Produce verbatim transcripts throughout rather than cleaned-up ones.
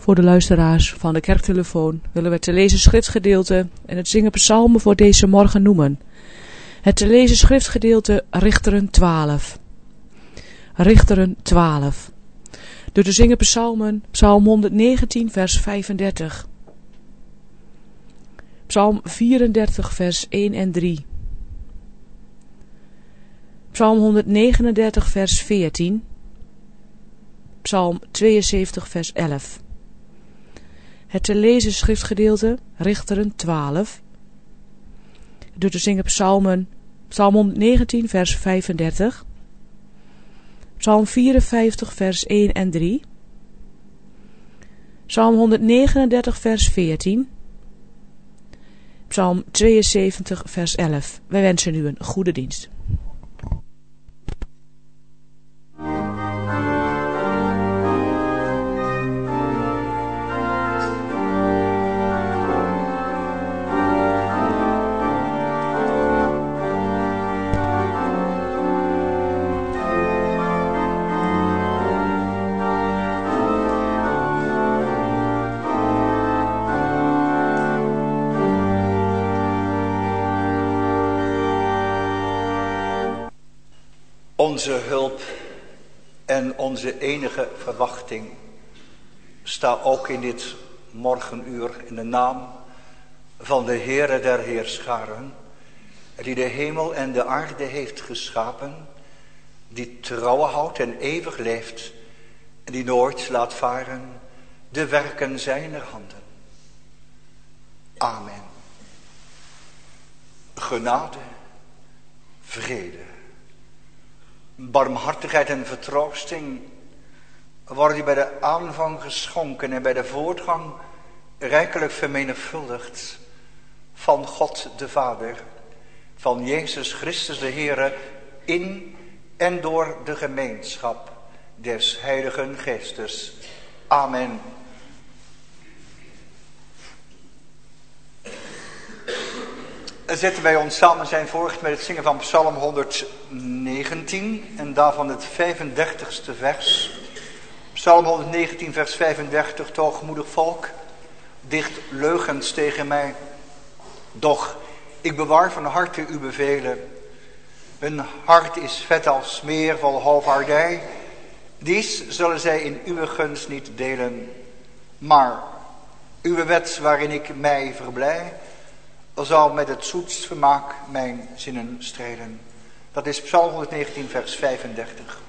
Voor de luisteraars van de kerktelefoon willen we te lezen schriftgedeelte en het zingen psalmen voor deze morgen noemen. Het te lezen schriftgedeelte Richteren twaalf. Richteren twaalf. Door te zingen psalmen, psalm honderdnegentien vers vijfendertig. Psalm vierendertig vers een en drie. Psalm honderdnegenendertig vers veertien. Psalm tweeënzeventig vers elf. Het te lezen schriftgedeelte Richteren twaalf. Door te zingen psalmen, psalm honderdnegentien vers vijfendertig. Psalm vierenvijftig vers een en drie. Psalm honderdnegenendertig vers veertien. Psalm tweeënzeventig vers elf. Wij wensen u een goede dienst. Onze hulp en onze enige verwachting sta ook in dit morgenuur in de naam van de Heere der Heerscharen, die de hemel en de aarde heeft geschapen, die trouw houdt en eeuwig leeft en die nooit laat varen de werken zijner handen. Amen. Genade, vrede, barmhartigheid en vertroosting worden bij de aanvang geschonken en bij de voortgang rijkelijk vermenigvuldigd van God de Vader, van Jezus Christus de Heere, in en door de gemeenschap des Heiligen Geestes. Amen. Zetten wij ons samen zijn voort met het zingen van psalm honderdnegentien en daarvan het vijfendertigste vers. Psalm honderdnegentien vers vijfendertig, hoogmoedig volk, dicht leugens tegen mij. Doch ik bewaar van harte uw bevelen. Hun hart is vet als smeer vol halfvaardij. Dies zullen zij in uw gunst niet delen. Maar uw wet waarin ik mij verblij, zal met het zoetst vermaak mijn zinnen strelen. Dat is psalm honderdnegentien vers vijfendertig.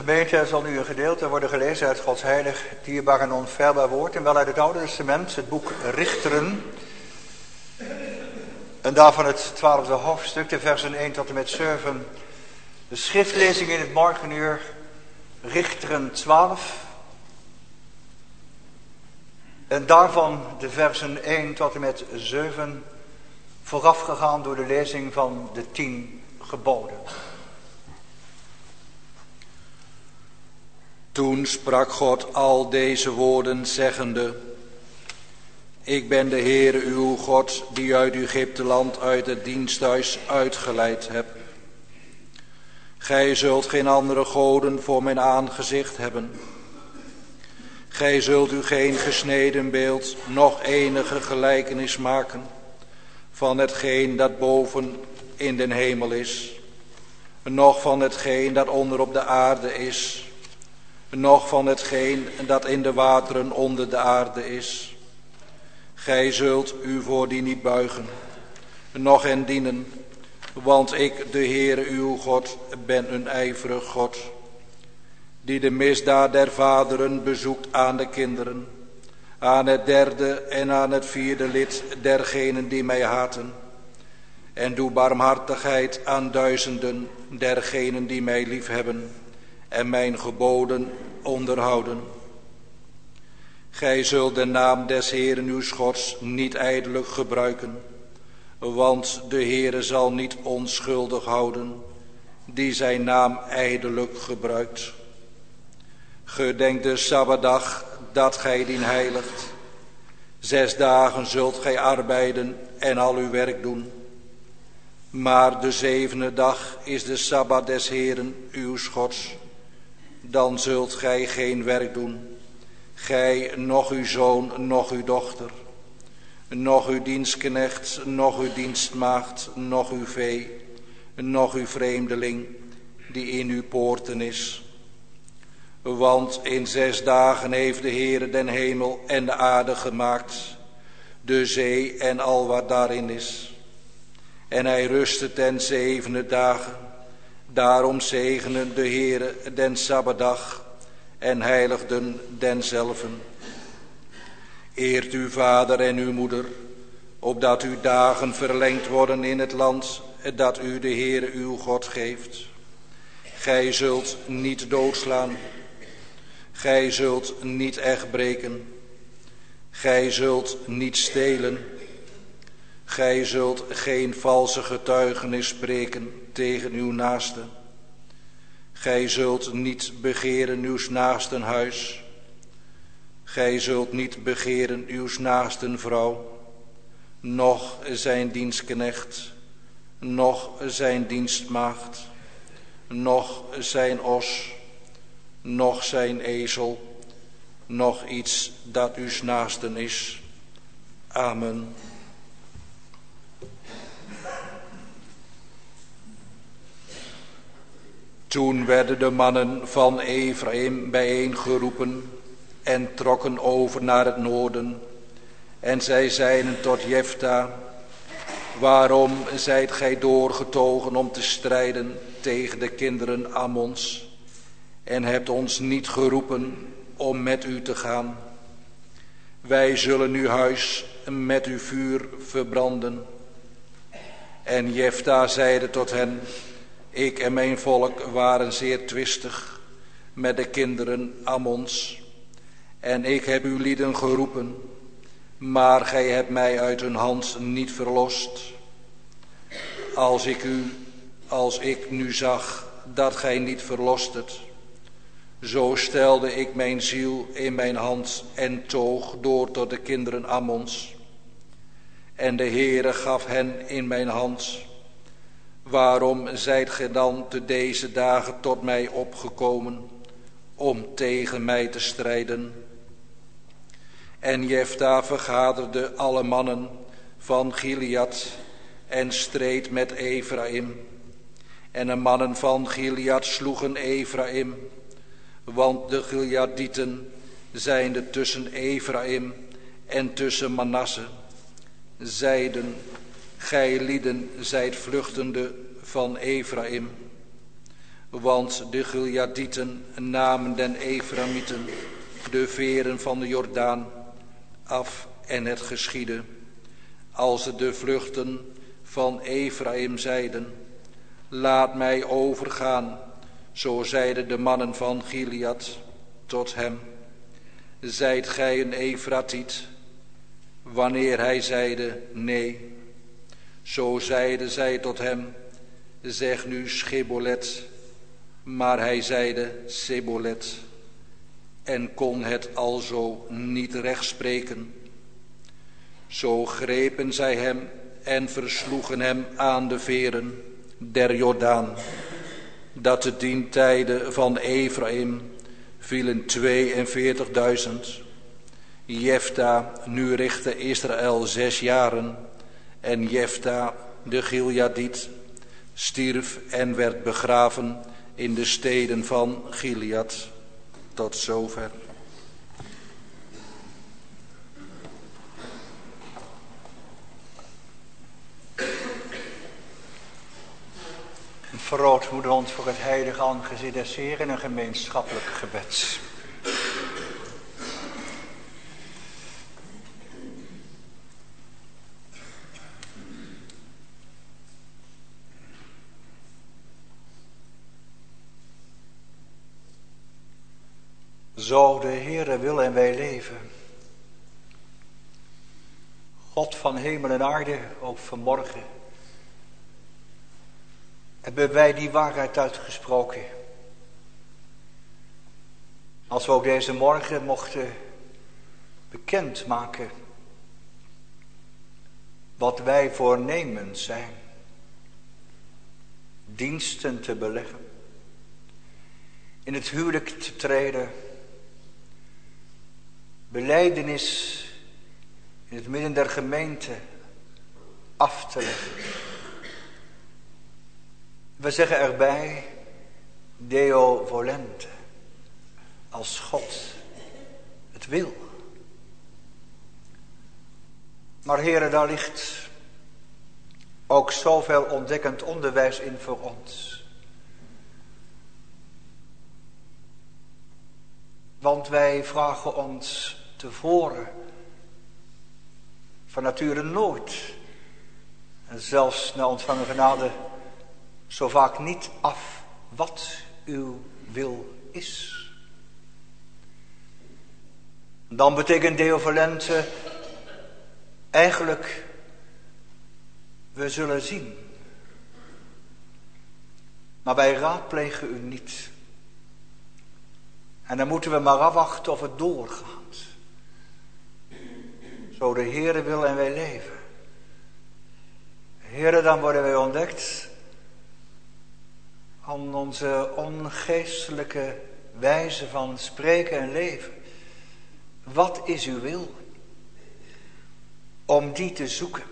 Gemeente, er zal nu een gedeelte worden gelezen uit Gods heilig, dierbaar en onfeilbaar woord. En wel uit het Oude Testament, het boek Richteren. En daarvan het twaalfde hoofdstuk, de versen één tot en met zeven. De schriftlezing in het morgenuur, Richteren twaalf. En daarvan de versen één tot en met zeven, voorafgegaan door de lezing van de tien geboden. Toen sprak God al deze woorden zeggende: Ik ben de Heere uw God, die uit Egypteland uit het diensthuis uitgeleid heb. Gij zult geen andere goden voor mijn aangezicht hebben. Gij zult u geen gesneden beeld, noch enige gelijkenis maken van hetgeen dat boven in den hemel is, noch van hetgeen dat onder op de aarde is, noch van hetgeen dat in de wateren onder de aarde is. Gij zult u voor die niet buigen, noch hen dienen, want ik, de Heere uw God, ben een ijverig God, die de misdaad der vaderen bezoekt aan de kinderen, aan het derde en aan het vierde lid dergenen die mij haten, en doe barmhartigheid aan duizenden dergenen die mij liefhebben en mijn geboden onderhouden. Gij zult de naam des Heeren uws Gods niet ijdelijk gebruiken, want de Heere zal niet onschuldig houden die zijn naam ijdelijk gebruikt. Gedenk de Sabbatdag dat gij dien heiligt. Zes dagen zult gij arbeiden en al uw werk doen. Maar de zevende dag is de Sabbat des Heeren uws Gods. Dan zult gij geen werk doen, gij, noch uw zoon, noch uw dochter, noch uw dienstknecht, noch uw dienstmaagd, noch uw vee, noch uw vreemdeling, die in uw poorten is. Want in zes dagen heeft de Heere den hemel en de aarde gemaakt, de zee en al wat daarin is. En hij rustte ten zevende dagen. Daarom zegenen de Heere den Sabbatdag en heiligden denzelven. Eert uw vader en uw moeder, opdat uw dagen verlengd worden in het land dat u de Heere uw God geeft. Gij zult niet doodslaan. Gij zult niet echt breken. Gij zult niet stelen. Gij zult geen valse getuigenis spreken tegen uw naaste. Gij zult niet begeren uws naasten huis. Gij zult niet begeren uws naasten vrouw, noch zijn dienstknecht, noch zijn dienstmaagd, noch zijn os, noch zijn ezel, noch iets dat uws naasten is. Amen. Toen werden de mannen van Ephraim bijeengeroepen en trokken over naar het noorden. En zij zeiden tot Jefta: Waarom zijt gij doorgetogen om te strijden tegen de kinderen Ammons, en hebt ons niet geroepen om met u te gaan? Wij zullen uw huis met uw vuur verbranden. En Jefta zeide tot hen: Ik en mijn volk waren zeer twistig met de kinderen Ammons, en ik heb uw lieden geroepen, maar gij hebt mij uit hun hand niet verlost. Als ik u, als ik nu zag dat gij niet verlostet, zo stelde ik mijn ziel in mijn hand en toog door tot de kinderen Ammons. En de Heere gaf hen in mijn hand. Waarom zijt gij dan te deze dagen tot mij opgekomen om tegen mij te strijden? En Jefta vergaderde alle mannen van Gilead en streed met Ephraim. En de mannen van Gilead sloegen Ephraim, want de Gileadieten zijnde tussen Ephraim en tussen Manasse, zeiden: Gij lieden zijt vluchtende van Ephraim. Want de Gileadieten namen den Eframieten de veren van de Jordaan af en het geschiedde, als de vluchten van Ephraim zeiden, laat mij overgaan, zo zeiden de mannen van Gilead tot hem, zijt gij een Efratiet? Wanneer hij zeide, nee, zo zeiden zij tot hem, zeg nu Schibbolet, maar hij zeide Sebolet, en kon het alzo niet recht spreken. Zo grepen zij hem en versloegen hem aan de veren der Jordaan, dat te dien tijde van Ephraim vielen tweeënveertigduizend. Jefta nu richtte Israël zes jaren, en Jefta de Gileadiet stierf en werd begraven in de steden van Gilead. Tot zover. Verrootmoeder ons voor het heilige aangezicht des Heeren in een gemeenschappelijk gebed. Zo de Heere wil en wij leven. God van hemel en aarde, ook vanmorgen hebben wij die waarheid uitgesproken. Als we ook deze morgen mochten bekendmaken wat wij voornemens zijn. Diensten te beleggen. In het huwelijk te treden. Belijdenis in het midden der gemeente af te leggen. We zeggen erbij, Deo volente, als God het wil. Maar heren, daar ligt ook zoveel ontdekkend onderwijs in voor ons. Want wij vragen ons tevoren van nature nooit, en zelfs na ontvangen genade zo vaak niet af wat uw wil is. Dan betekent Deo volente eigenlijk, we zullen zien. Maar wij raadplegen u niet. En dan moeten we maar afwachten of het doorgaat. Zo de Heere wil en wij leven. Heere, dan worden wij ontdekt aan onze ongeestelijke wijze van spreken en leven. Wat is uw wil? Om die te zoeken.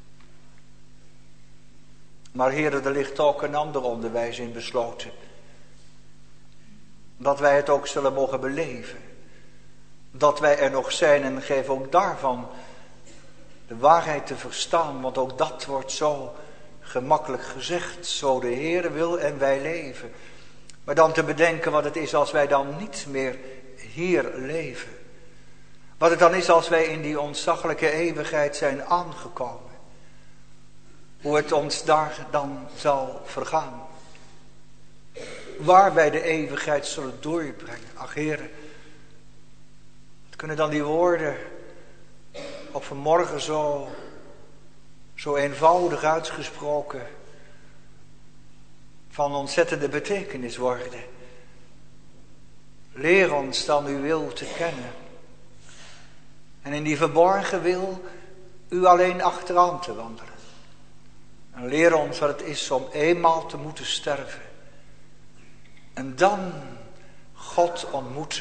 Maar Heere, er ligt ook een ander onderwijs in besloten. Dat wij het ook zullen mogen beleven. Dat wij er nog zijn en geef ook daarvan de waarheid te verstaan. Want ook dat wordt zo gemakkelijk gezegd. Zo de Heere wil en wij leven. Maar dan te bedenken wat het is als wij dan niet meer hier leven. Wat het dan is als wij in die ontzaglijke eeuwigheid zijn aangekomen. Hoe het ons daar dan zal vergaan. Waar wij de eeuwigheid zullen doorbrengen. Ach Heere, wat kunnen dan die woorden op vanmorgen zo, zo eenvoudig uitgesproken van ontzettende betekenis worden. Leer ons dan uw wil te kennen. En in die verborgen wil u alleen achteraan te wandelen. En leer ons wat het is om eenmaal te moeten sterven. En dan God ontmoeten.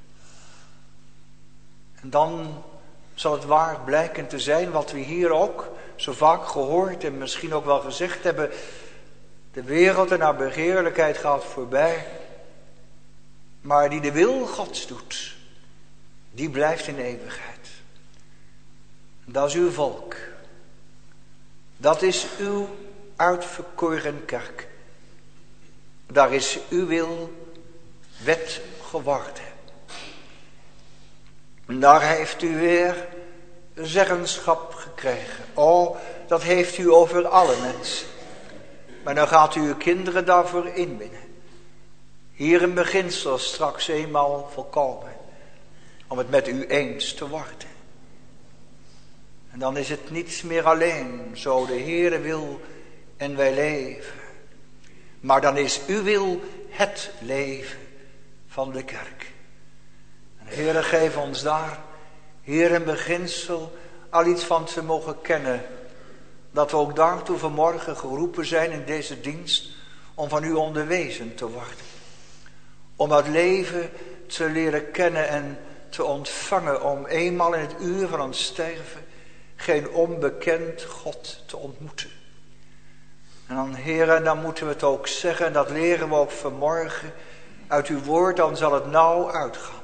En dan zal het waar blijken te zijn wat we hier ook zo vaak gehoord en misschien ook wel gezegd hebben. De wereld en haar begeerlijkheid gaat voorbij. Maar die de wil Gods doet, die blijft in eeuwigheid. Dat is uw volk. Dat is uw uitverkoren kerk. Daar is uw wil wet geworden. En daar heeft u weer zeggenschap gekregen. Oh, dat heeft u over alle mensen. Maar dan gaat u uw kinderen daarvoor inwinnen. Hier in beginsel straks eenmaal volkomen. Om het met u eens te worden. En dan is het niets meer alleen. Zo de Heere wil en wij leven. Maar dan is uw wil het leven van de kerk. En Heere, geef ons daar, Heer in beginsel, al iets van te mogen kennen. Dat we ook daartoe vanmorgen geroepen zijn in deze dienst. Om van u onderwezen te worden. Om dat leven te leren kennen en te ontvangen. Om eenmaal in het uur van ons sterven geen onbekend God te ontmoeten. En dan, Heere, dan moeten we het ook zeggen. En dat leren we ook vanmorgen. Uit uw woord, dan zal het nauw uitgaan.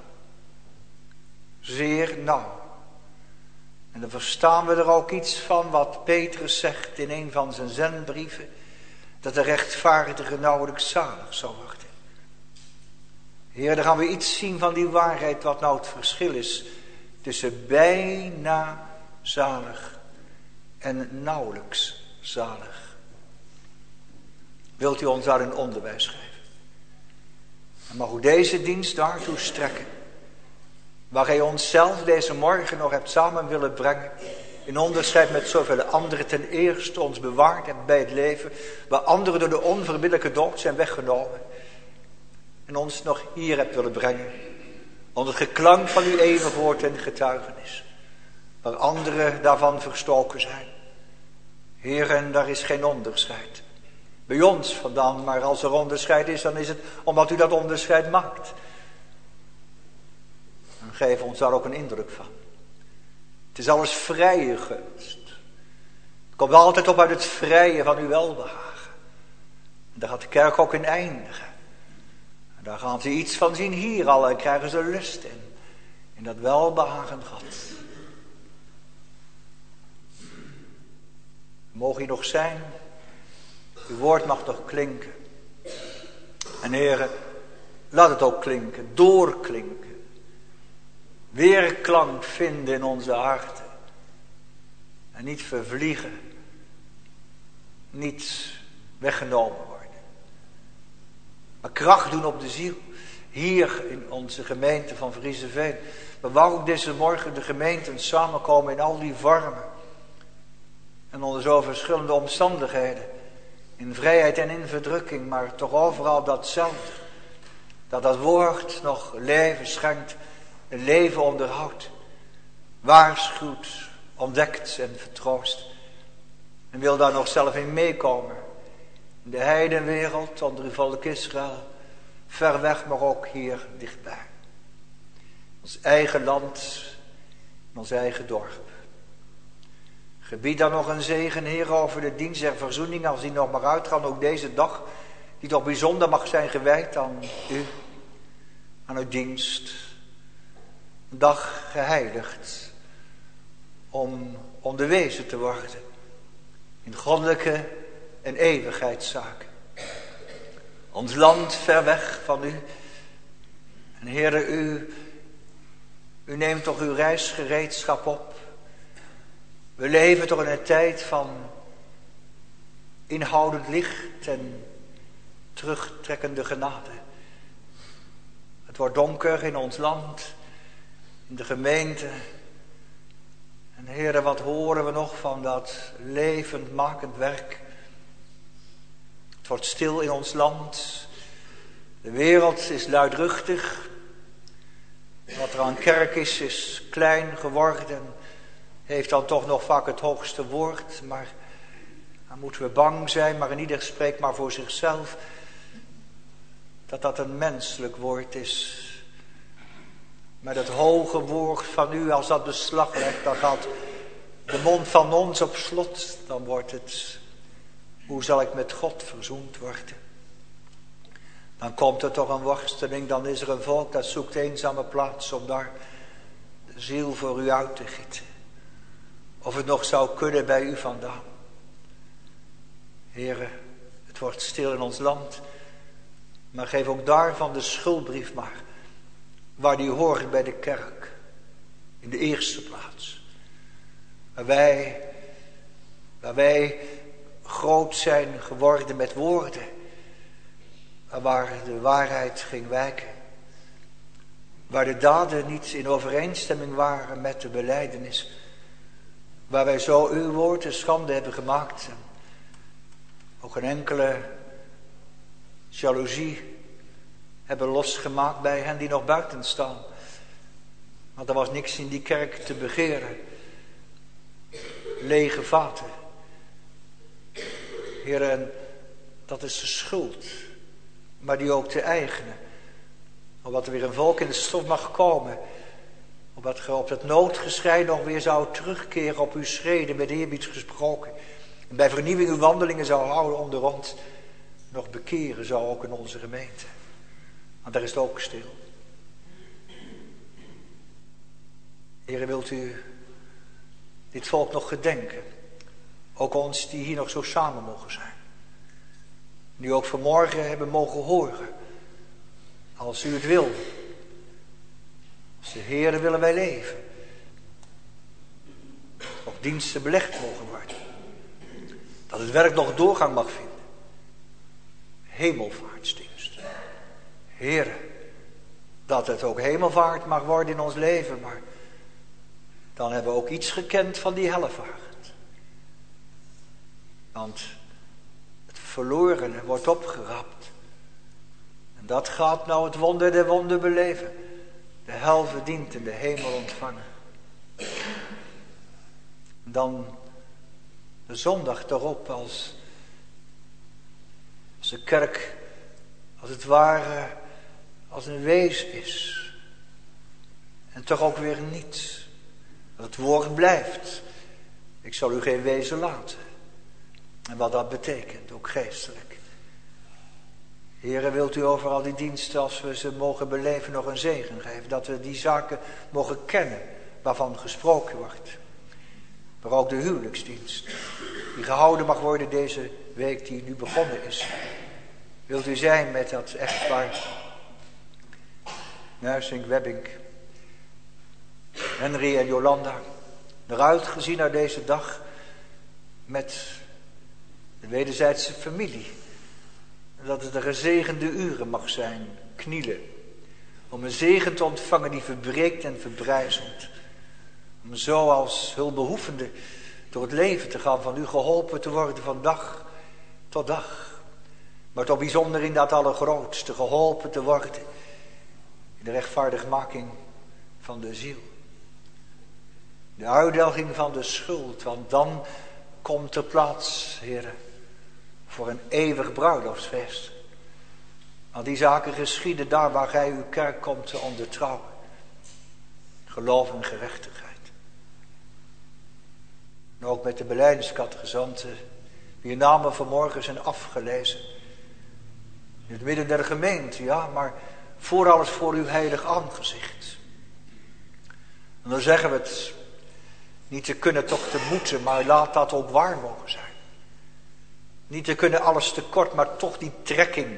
Zeer nauw. En dan verstaan we er ook iets van wat Petrus zegt in een van zijn zendbrieven. Dat de rechtvaardige nauwelijks zalig zal worden. Heer, dan gaan we iets zien van die waarheid wat nou het verschil is. Tussen bijna zalig en nauwelijks zalig. Wilt u ons daarin onderwijs geven? En mag u deze dienst daartoe strekken. Waar gij onszelf deze morgen nog hebt samen willen brengen. In onderscheid met zoveel anderen ten eerste ons bewaard hebt bij het leven. Waar anderen door de onverbiddelijke dood zijn weggenomen. En ons nog hier hebt willen brengen. Onder het geklank van uw eeuwig woord en getuigenis. Waar anderen daarvan verstoken zijn. Heer, en daar is geen onderscheid. Bij ons vandaan, maar als er onderscheid is, dan is het omdat u dat onderscheid maakt. En geef ons daar ook een indruk van. Het is alles vrije gunst. Het komt altijd op uit het vrije van uw welbehagen. En daar gaat de kerk ook in eindigen. En daar gaan ze iets van zien hier al en krijgen ze lust in. In dat welbehagen God. Mogen hier nog zijn. Uw woord mag toch klinken. En Heere, laat het ook klinken, doorklinken. Weerklank vinden in onze harten. En niet vervliegen. Niet weggenomen worden. Maar kracht doen op de ziel. Hier in onze gemeente van Vriezenveen. Maar waar ook deze morgen de gemeenten samenkomen in al die vormen. En onder zo verschillende omstandigheden. In vrijheid en in verdrukking, maar toch overal datzelfde. Dat dat woord nog leven schenkt, een leven onderhoudt. Waarschuwt, ontdekt en vertroost. En wil daar nog zelf in meekomen. In de heidenwereld, onder uw volk Israël. Ver weg, maar ook hier dichtbij. Ons eigen land, ons eigen dorp. Gebied dan nog een zegen, Heer, over de dienst der verzoening, als die nog maar uitgaan, ook deze dag, die toch bijzonder mag zijn gewijd aan u, aan uw dienst. Een dag geheiligd, om onderwezen te worden in goddelijke en eeuwigheidszaken. Ons land ver weg van u. En Heere, u, u neemt toch uw reisgereedschap op. We leven toch in een tijd van inhoudend licht en terugtrekkende genade. Het wordt donker in ons land, in de gemeente. En Heere, wat horen we nog van dat levendmakend werk? Het wordt stil in ons land. De wereld is luidruchtig. Wat er aan kerk is, is klein geworden. Heeft dan toch nog vaak het hoogste woord. Maar dan moeten we bang zijn. Maar in ieder spreekt maar voor zichzelf. Dat dat een menselijk woord is. Met het hoge woord van u, als dat beslag legt, dan gaat de mond van ons op slot. Dan wordt het, hoe zal ik met God verzoend worden? Dan komt er toch een worsteling, dan is er een volk dat zoekt eenzame plaats om daar de ziel voor u uit te gieten. Of het nog zou kunnen bij u vandaan. Heere, het wordt stil in ons land. Maar geef ook daarvan de schuldbrief maar, waar die hoort bij de kerk. In de eerste plaats. Waar wij, waar wij groot zijn geworden met woorden. Waar de waarheid ging wijken. Waar de daden niet in overeenstemming waren met de belijdenis. Waar wij zo uw woord een schande hebben gemaakt. En ook een enkele jaloezie hebben losgemaakt bij hen die nog buiten staan. Want er was niks in die kerk te begeren. Lege vaten. Heren, dat is de schuld. Maar die ook te eigenen. Opdat er weer een volk in de stof mag komen. Opdat ge op het noodgeschrei nog weer zou terugkeren op uw schreden met eerbied gesproken. En bij vernieuwing uw wandelingen zou houden om de rond. Nog bekeren zou ook in onze gemeente. Want daar is het ook stil. Heere, wilt u dit volk nog gedenken? Ook ons die hier nog zo samen mogen zijn. Die ook vanmorgen hebben mogen horen. Als u het wil. Als de Heere willen wij leven. Ook diensten belegd mogen worden. Dat het werk nog doorgang mag vinden. Hemelvaartsdienst. Heere, dat het ook hemelvaart mag worden in ons leven, maar dan hebben we ook iets gekend van die hellevaart. Want het verlorene wordt opgerapt. En dat gaat nou het wonder der wonder beleven. De hel verdient en de hemel ontvangen. En dan de zondag daarop als, als de kerk als het ware als een wees is. En toch ook weer niet. Dat het woord blijft. Ik zal u geen wezen laten. En wat dat betekent, ook geestelijk. Heere, wilt u over al die diensten, als we ze mogen beleven, nog een zegen geven. Dat we die zaken mogen kennen, waarvan gesproken wordt. Maar ook de huwelijksdienst, die gehouden mag worden deze week die nu begonnen is. Wilt u zijn met dat echtpaar Nuisink, Webbink, Henry en Jolanda. Eruit gezien naar deze dag met de wederzijdse familie. Dat het een gezegende uren mag zijn, knielen. Om een zegen te ontvangen die verbreekt en verbrijzelt. Om zo als hulpbehoevende door het leven te gaan, van u geholpen te worden van dag tot dag. Maar toch bijzonder in dat allergrootste, geholpen te worden in de rechtvaardigmaking van de ziel. De uitdelging van de schuld, want dan komt er plaats, heren, voor een eeuwig bruiloftsfeest. Want die zaken geschieden daar waar gij uw kerk komt te ondertrouwen. Geloof en gerechtigheid. En ook met de belijdenskatechizanten, wier namen vanmorgen zijn afgelezen. In het midden der gemeente, ja, maar voor alles voor uw heilig aangezicht. En dan zeggen we het, niet te kunnen, toch te moeten, maar laat dat ook waar mogen zijn. Niet te kunnen, alles tekort, maar toch die trekking.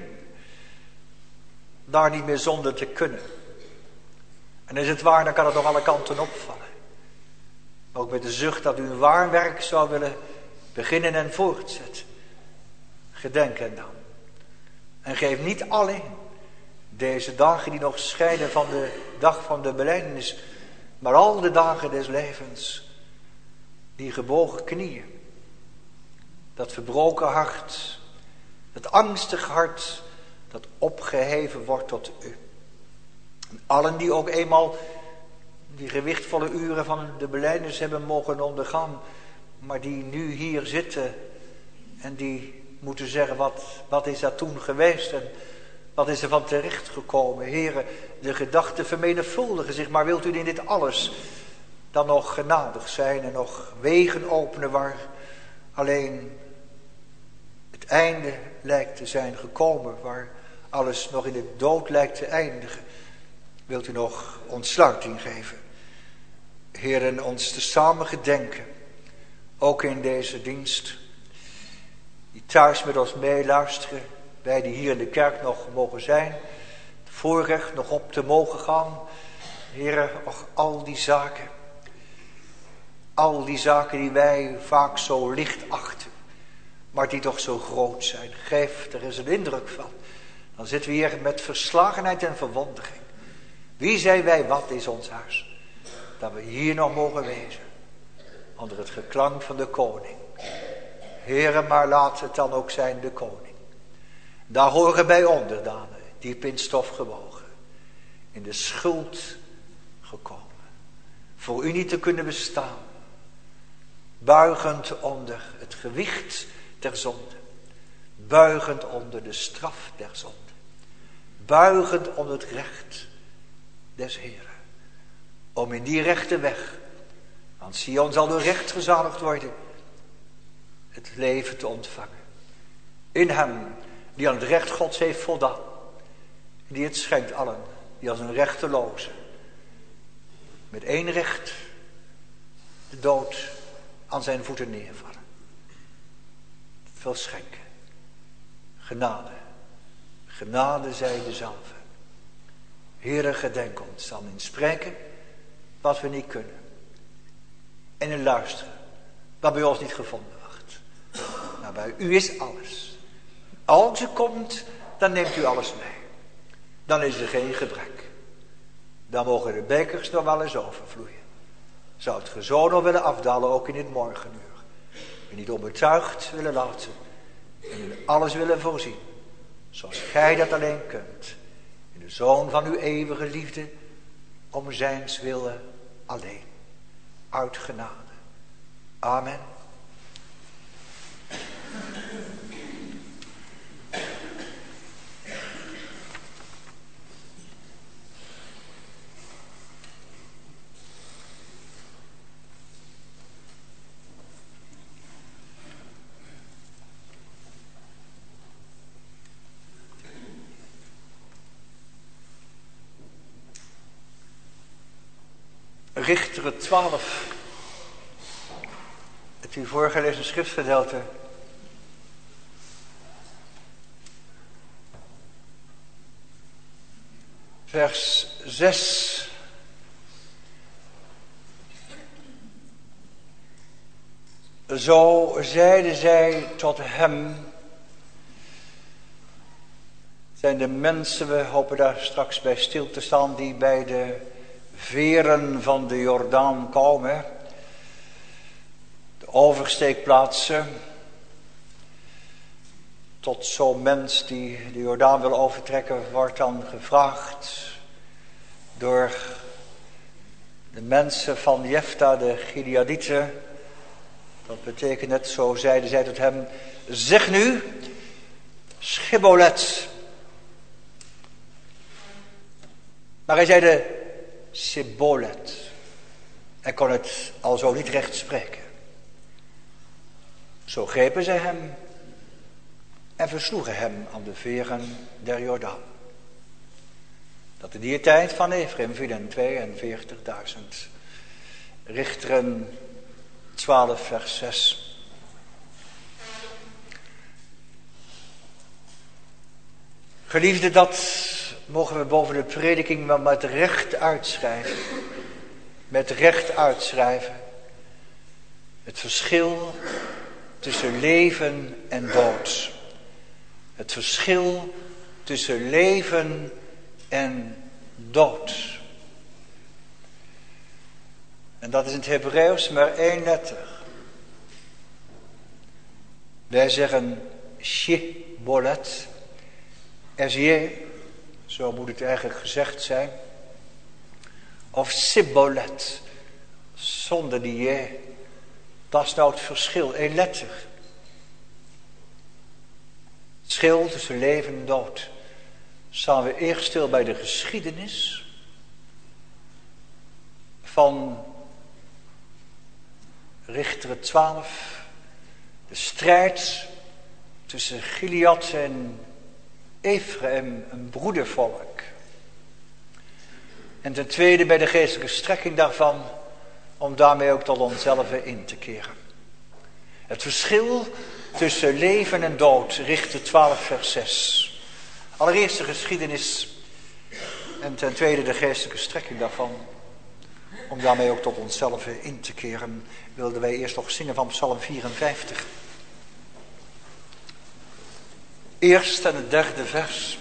Daar niet meer zonder te kunnen. En is het waar, dan kan het nog alle kanten opvallen. Ook met de zucht dat u een waar werk zou willen beginnen en voortzetten. Gedenk hen dan. En geef niet alleen deze dagen die nog scheiden van de dag van de belijdenis, maar al de dagen des levens, die gebogen knieën, dat verbroken hart, dat angstig hart, dat opgeheven wordt tot u. En allen die ook eenmaal die gewichtvolle uren van de belijdenis hebben mogen ondergaan, maar die nu hier zitten en die moeten zeggen, wat, wat is dat toen geweest en wat is er van terecht gekomen. Heren, de gedachten vermenigvuldigen zich, maar wilt u in dit alles dan nog genadig zijn en nog wegen openen waar alleen het einde lijkt te zijn gekomen, waar alles nog in de dood lijkt te eindigen. Wilt u nog ontsluiting geven. Heren, ons te samen gedenken, ook in deze dienst, die thuis met ons meeluisteren, wij die hier in de kerk nog mogen zijn, het voorrecht nog op te mogen gaan. Heere, och, al die zaken, al die zaken die wij vaak zo licht achten, maar die toch zo groot zijn. Geef er eens een indruk van. Dan zitten we hier met verslagenheid en verwondering. Wie zijn wij, wat is ons huis? Dat we hier nog mogen wezen. Onder het geklank van de koning. Heere, maar laat het dan ook zijn de koning. Daar horen bij onderdanen, diep in stof gewogen. In de schuld gekomen. Voor u niet te kunnen bestaan. Buigend onder het gewicht der zonde. Buigend onder de straf der zonde. Buigend onder het recht des Heren. Om in die rechte weg, want Sion zal door recht gezaligd worden, het leven te ontvangen. In hem die aan het recht Gods heeft voldaan. Die het schenkt allen die als een rechteloze met één recht de dood aan zijn voeten neervallen. Veel schenken. Genade. Genade zij de zalve. Heere, gedenk ons dan in spreken wat we niet kunnen. En in luisteren wat bij ons niet gevonden wordt. Maar bij u is alles. Als u komt, dan neemt u alles mee. Dan is er geen gebrek. Dan mogen de bekers nog wel eens overvloeien. Zou het ge zo nog willen afdalen, ook in dit morgenuur. U niet onbetuigd willen laten. En in alles willen voorzien. Zoals gij dat alleen kunt. In de Zoon van uw eeuwige liefde. Om zijns wille alleen. Uit genade. Amen. Richteren twaalf, het u voorgelezen schriftgedeelte. Vers zes. Zo zeiden zij tot hem. Zijn de mensen, we hopen daar straks bij stil te staan, die bij de veren van de Jordaan komen. De oversteekplaatsen. Tot zo'n mens die de Jordaan wil overtrekken, wordt dan gevraagd door de mensen van Jefta, de Gileadieten. Dat betekent net, zo zeiden zij tot hem, zeg nu, Schibolet. Maar hij zeide, Sibolet. Hij kon het alzo niet recht spreken. Zo grepen zij hem en versloegen hem aan de veren der Jordaan. Dat in die tijd van Ephraim vielen tweeënveertigduizend. Richteren twaalf vers zes. Geliefde, dat mogen we boven de prediking wel met recht uitschrijven. Met recht uitschrijven. Het verschil tussen leven en dood. Het verschil tussen leven en dood. En dat is in het Hebreeuws maar één letter. Wij zeggen Shibolet. S J, zo moet het eigenlijk gezegd zijn. Of Sibolet. Zonder die J. Dat is nou het verschil. Eén letter. Het verschil tussen leven en dood. Staan we eerst stil bij de geschiedenis van Richteren twaalf. De strijd tussen Gilead en Ephraim, een broedervolk. En ten tweede bij de geestelijke strekking daarvan, om daarmee ook tot onszelf in te keren. Het verschil tussen leven en dood, Richter twaalf vers zes. Allereerst de geschiedenis en ten tweede de geestelijke strekking daarvan. Om daarmee ook tot onszelf in te keren, wilden wij eerst nog zingen van Psalm vierenvijftig. Eerst en het derde vers.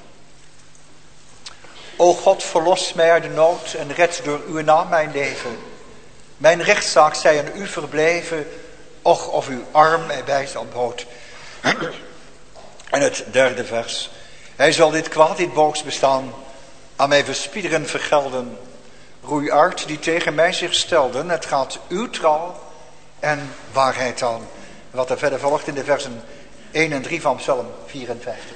O God, verlos mij uit de nood en red door uw naam mijn leven. Mijn rechtszaak zij aan u verbleven, och of uw arm mij bijstand bood. En het derde vers. Hij zal dit kwaad, dit boogs bestaan, aan mij verspiederen vergelden. Roeiaard die tegen mij zich stelden, het gaat uw trouw en waarheid aan. Wat er verder volgt in de versen één en drie van Psalm vierenvijftig.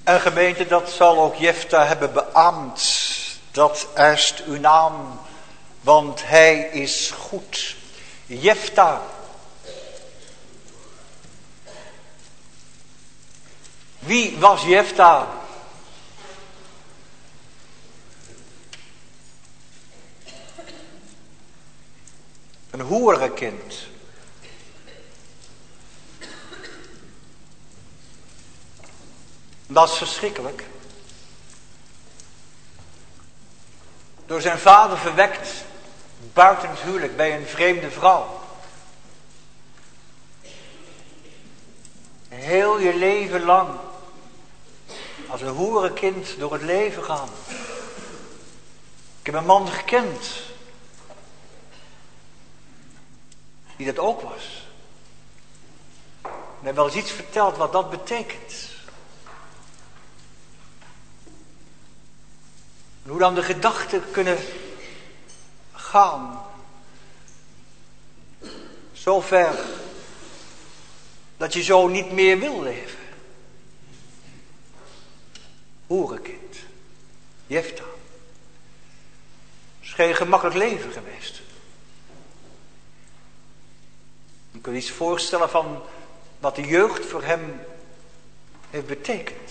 En gemeente, dat zal ook Jefta hebben beaamd. Dat erst uw naam, want hij is goed. Jefta. Wie was Jefta? Een hoerenkind. Dat is verschrikkelijk. Door zijn vader verwekt buiten het huwelijk bij een vreemde vrouw. Heel je leven lang als een hoerenkind door het leven gaan. Ik heb een man gekend die dat ook was. En hij heeft wel eens iets verteld wat dat betekent. En hoe dan de gedachten kunnen gaan. Zo ver dat je zo niet meer wil leven. Hoerenkind. Jefta. Het is geen gemakkelijk leven geweest. Je kunt je iets voorstellen van wat de jeugd voor hem heeft betekend.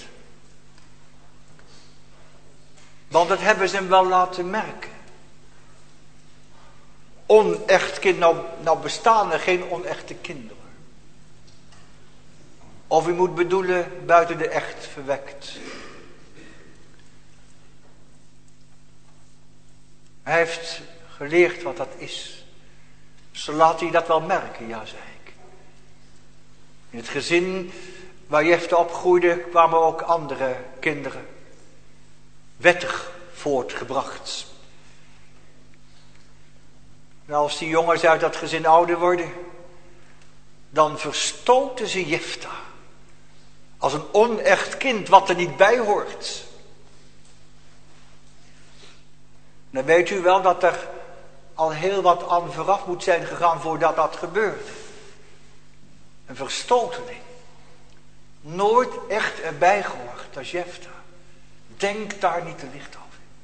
Want dat hebben ze hem wel laten merken. Onecht kind, nou, nou bestaan er geen onechte kinderen. Of u moet bedoelen buiten de echt verwekt. Hij heeft geleerd wat dat is. Zo laat hij dat wel merken, ja, zei ik. In het gezin waar Jefta opgroeide kwamen ook andere kinderen. Wettig voortgebracht. En als die jongens uit dat gezin ouder worden, dan verstoten ze Jefta. Als een onecht kind wat er niet bij hoort. Dan weet u wel dat er al heel wat aan vooraf moet zijn gegaan voordat dat gebeurde. Een verstoteling. Nooit echt erbij gehoord als Jefta. Denk daar niet te licht over.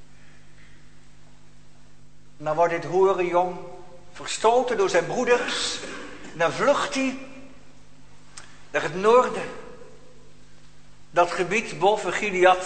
Dan wordt dit hoerenjong verstoten door zijn broeders. En dan vlucht hij naar het noorden. Dat gebied boven Gilead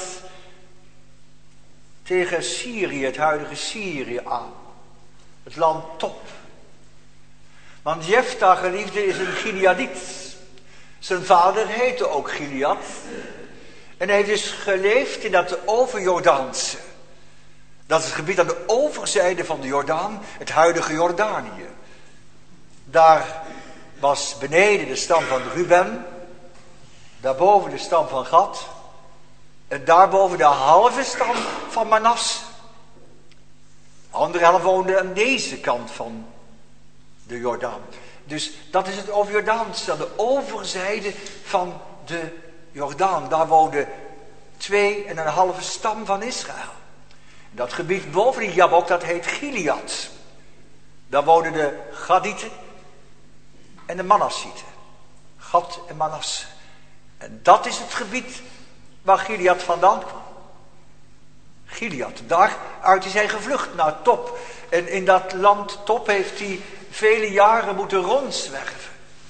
tegen Syrië, het huidige Syrië aan. Het land Top. Want Jefta, geliefde, is een Gileadiet. Zijn vader heette ook Gilead. En hij heeft dus geleefd in dat overjordaanse. Dat is het gebied aan de overzijde van de Jordaan, het huidige Jordanië. Daar was beneden de stam van Ruben, daarboven de stam van Gad en daarboven de halve stam van Manasse. De andere helft woonde aan deze kant van de Jordaan. Dus dat is het overjordaanse, aan de overzijde van de Jordaan. Daar woonde twee en een halve stam van Israël. Dat gebied boven die Jabok, dat heet Gilead. Daar woonden de Gadieten en de Manassieten. Gad en Manasse. En dat is het gebied waar Gilead vandaan kwam. Gilead, daaruit is hij gevlucht naar Top. En in dat land Top heeft hij vele jaren moeten rondzwerven.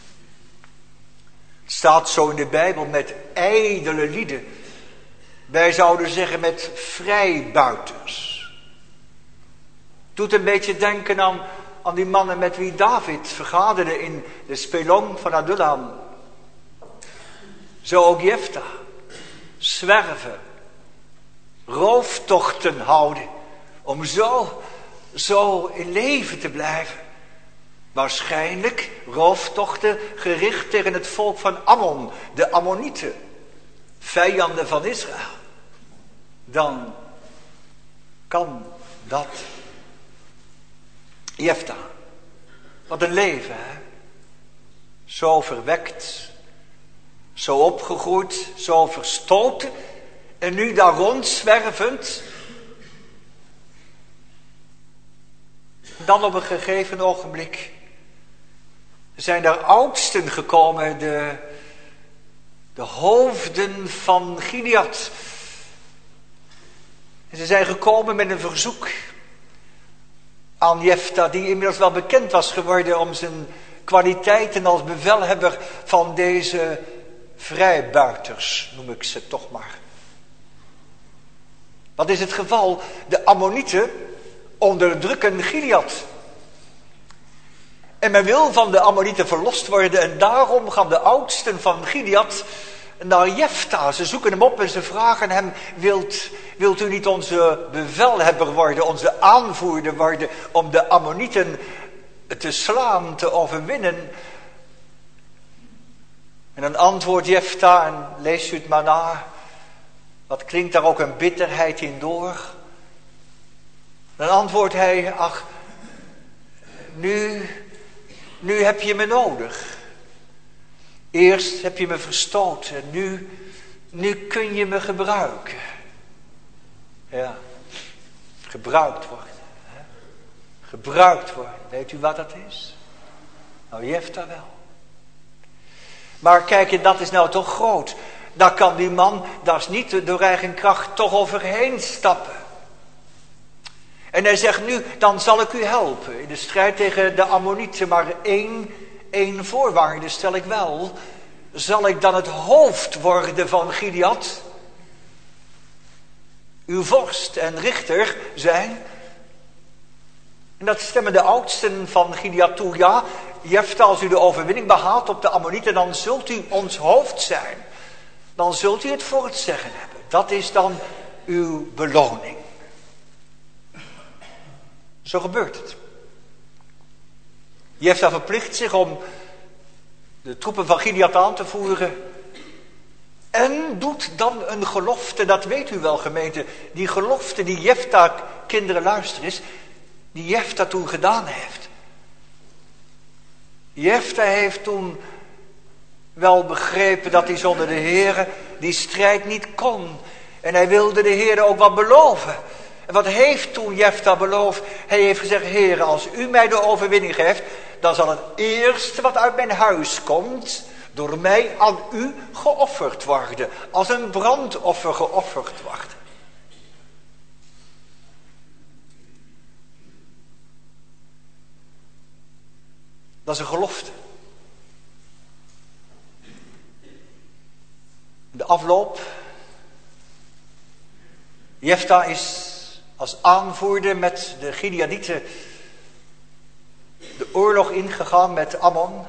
Het staat zo in de Bijbel met ijdele lieden. Wij zouden zeggen met vrijbuiters. Doet een beetje denken aan, aan die mannen met wie David vergaderde in de spelong van Adullam. Zo ook Jefta. Zwerven. Rooftochten houden. Om zo, zo in leven te blijven. Waarschijnlijk rooftochten gericht tegen het volk van Ammon. De Ammonieten. Vijanden van Israël. Dan kan dat. Jefta. Wat een leven, hè. Zo verwekt. Zo opgegroeid. Zo verstoten. En nu daar rondzwervend. Dan op een gegeven ogenblik zijn er oudsten gekomen. De De hoofden van Gilead. En ze zijn gekomen met een verzoek aan Jefta, die inmiddels wel bekend was geworden om zijn kwaliteiten als bevelhebber van deze vrijbuiters, noem ik ze toch maar. Wat is het geval? De Ammonieten onderdrukken Gilead. En men wil van de Ammonieten verlost worden en daarom gaan de oudsten van Gilead naar Jefta. Ze zoeken hem op en ze vragen hem, wilt, wilt u niet onze bevelhebber worden, onze aanvoerder worden om de Ammonieten te slaan, te overwinnen? En dan antwoordt Jefta, en lees u het maar na, wat klinkt daar ook een bitterheid in door. Dan antwoordt hij, ach, nu, nu heb je me nodig. Eerst heb je me verstoten, nu, nu kun je me gebruiken. Ja, gebruikt worden. Hè? Gebruikt worden, weet u wat dat is? Nou, Jefta wel. Maar kijk, dat is nou toch groot. Daar kan die man, dat is niet door eigen kracht, toch overheen stappen. En hij zegt nu, dan zal ik u helpen in de strijd tegen de Ammonieten. Maar één, één voorwaarde stel ik wel. Zal ik dan het hoofd worden van Gilead? Uw vorst en richter zijn? En dat stemmen de oudsten van Gilead toe. Ja, Jefta, als u de overwinning behaalt op de Ammonieten, dan zult u ons hoofd zijn. Dan zult u het voor het zeggen hebben. Dat is dan uw beloning. Zo gebeurt het. Jefta verplicht zich om de troepen van Gilead aan te voeren. En doet dan een gelofte, dat weet u wel gemeente. Die gelofte die Jefta, kinderen luister eens, die Jefta toen gedaan heeft. Jefta heeft toen wel begrepen dat hij zonder de Heere die strijd niet kon. En hij wilde de Heere ook wat beloven. En wat heeft toen Jefta beloofd? Hij heeft gezegd, Heere, als u mij de overwinning geeft, dan zal het eerste wat uit mijn huis komt, door mij aan u geofferd worden. Als een brandoffer geofferd worden. Dat is een gelofte. De afloop. Jefta is als aanvoerder met de Gileadieten de oorlog ingegaan met Ammon.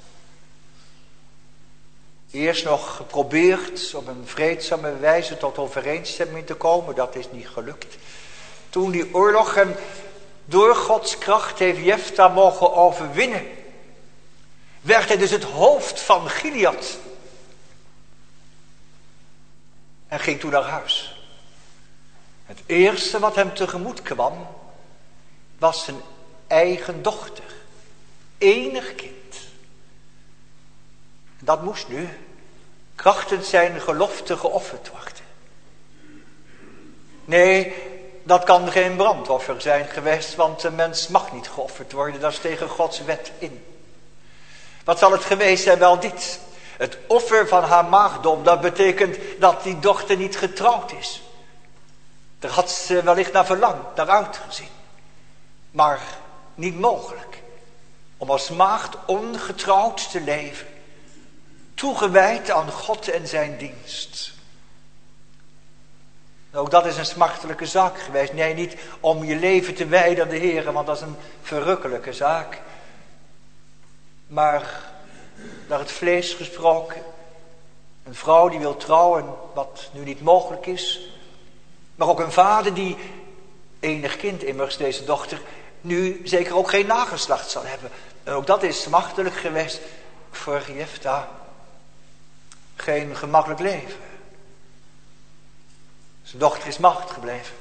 Eerst nog geprobeerd op een vreedzame wijze tot overeenstemming te komen. Dat is niet gelukt. Toen die oorlog hem door Gods kracht heeft Jefta mogen overwinnen, werd hij dus het hoofd van Gilead. En ging toen naar huis. Het eerste wat hem tegemoet kwam, was zijn eigen dochter. Enig kind. Dat moest nu krachtens zijn gelofte geofferd worden. Nee, dat kan geen brandoffer zijn geweest, want de mens mag niet geofferd worden. Dat is tegen Gods wet in. Wat zal het geweest zijn? Wel dit. Het offer van haar maagdom, dat betekent dat die dochter niet getrouwd is. Daar had ze wellicht naar verlangd, naar uitgezien. Maar niet mogelijk om als maagd ongetrouwd te leven. Toegewijd aan God en zijn dienst. Ook dat is een smartelijke zaak geweest. Nee, niet om je leven te wijden aan de Heer, want dat is een verrukkelijke zaak. Maar naar het vlees gesproken, een vrouw die wil trouwen, wat nu niet mogelijk is. Maar ook een vader die, enig kind immers, deze dochter, nu zeker ook geen nageslacht zal hebben. En ook dat is smartelijk geweest voor Jefta. Geen gemakkelijk leven. Zijn dochter is maagd gebleven.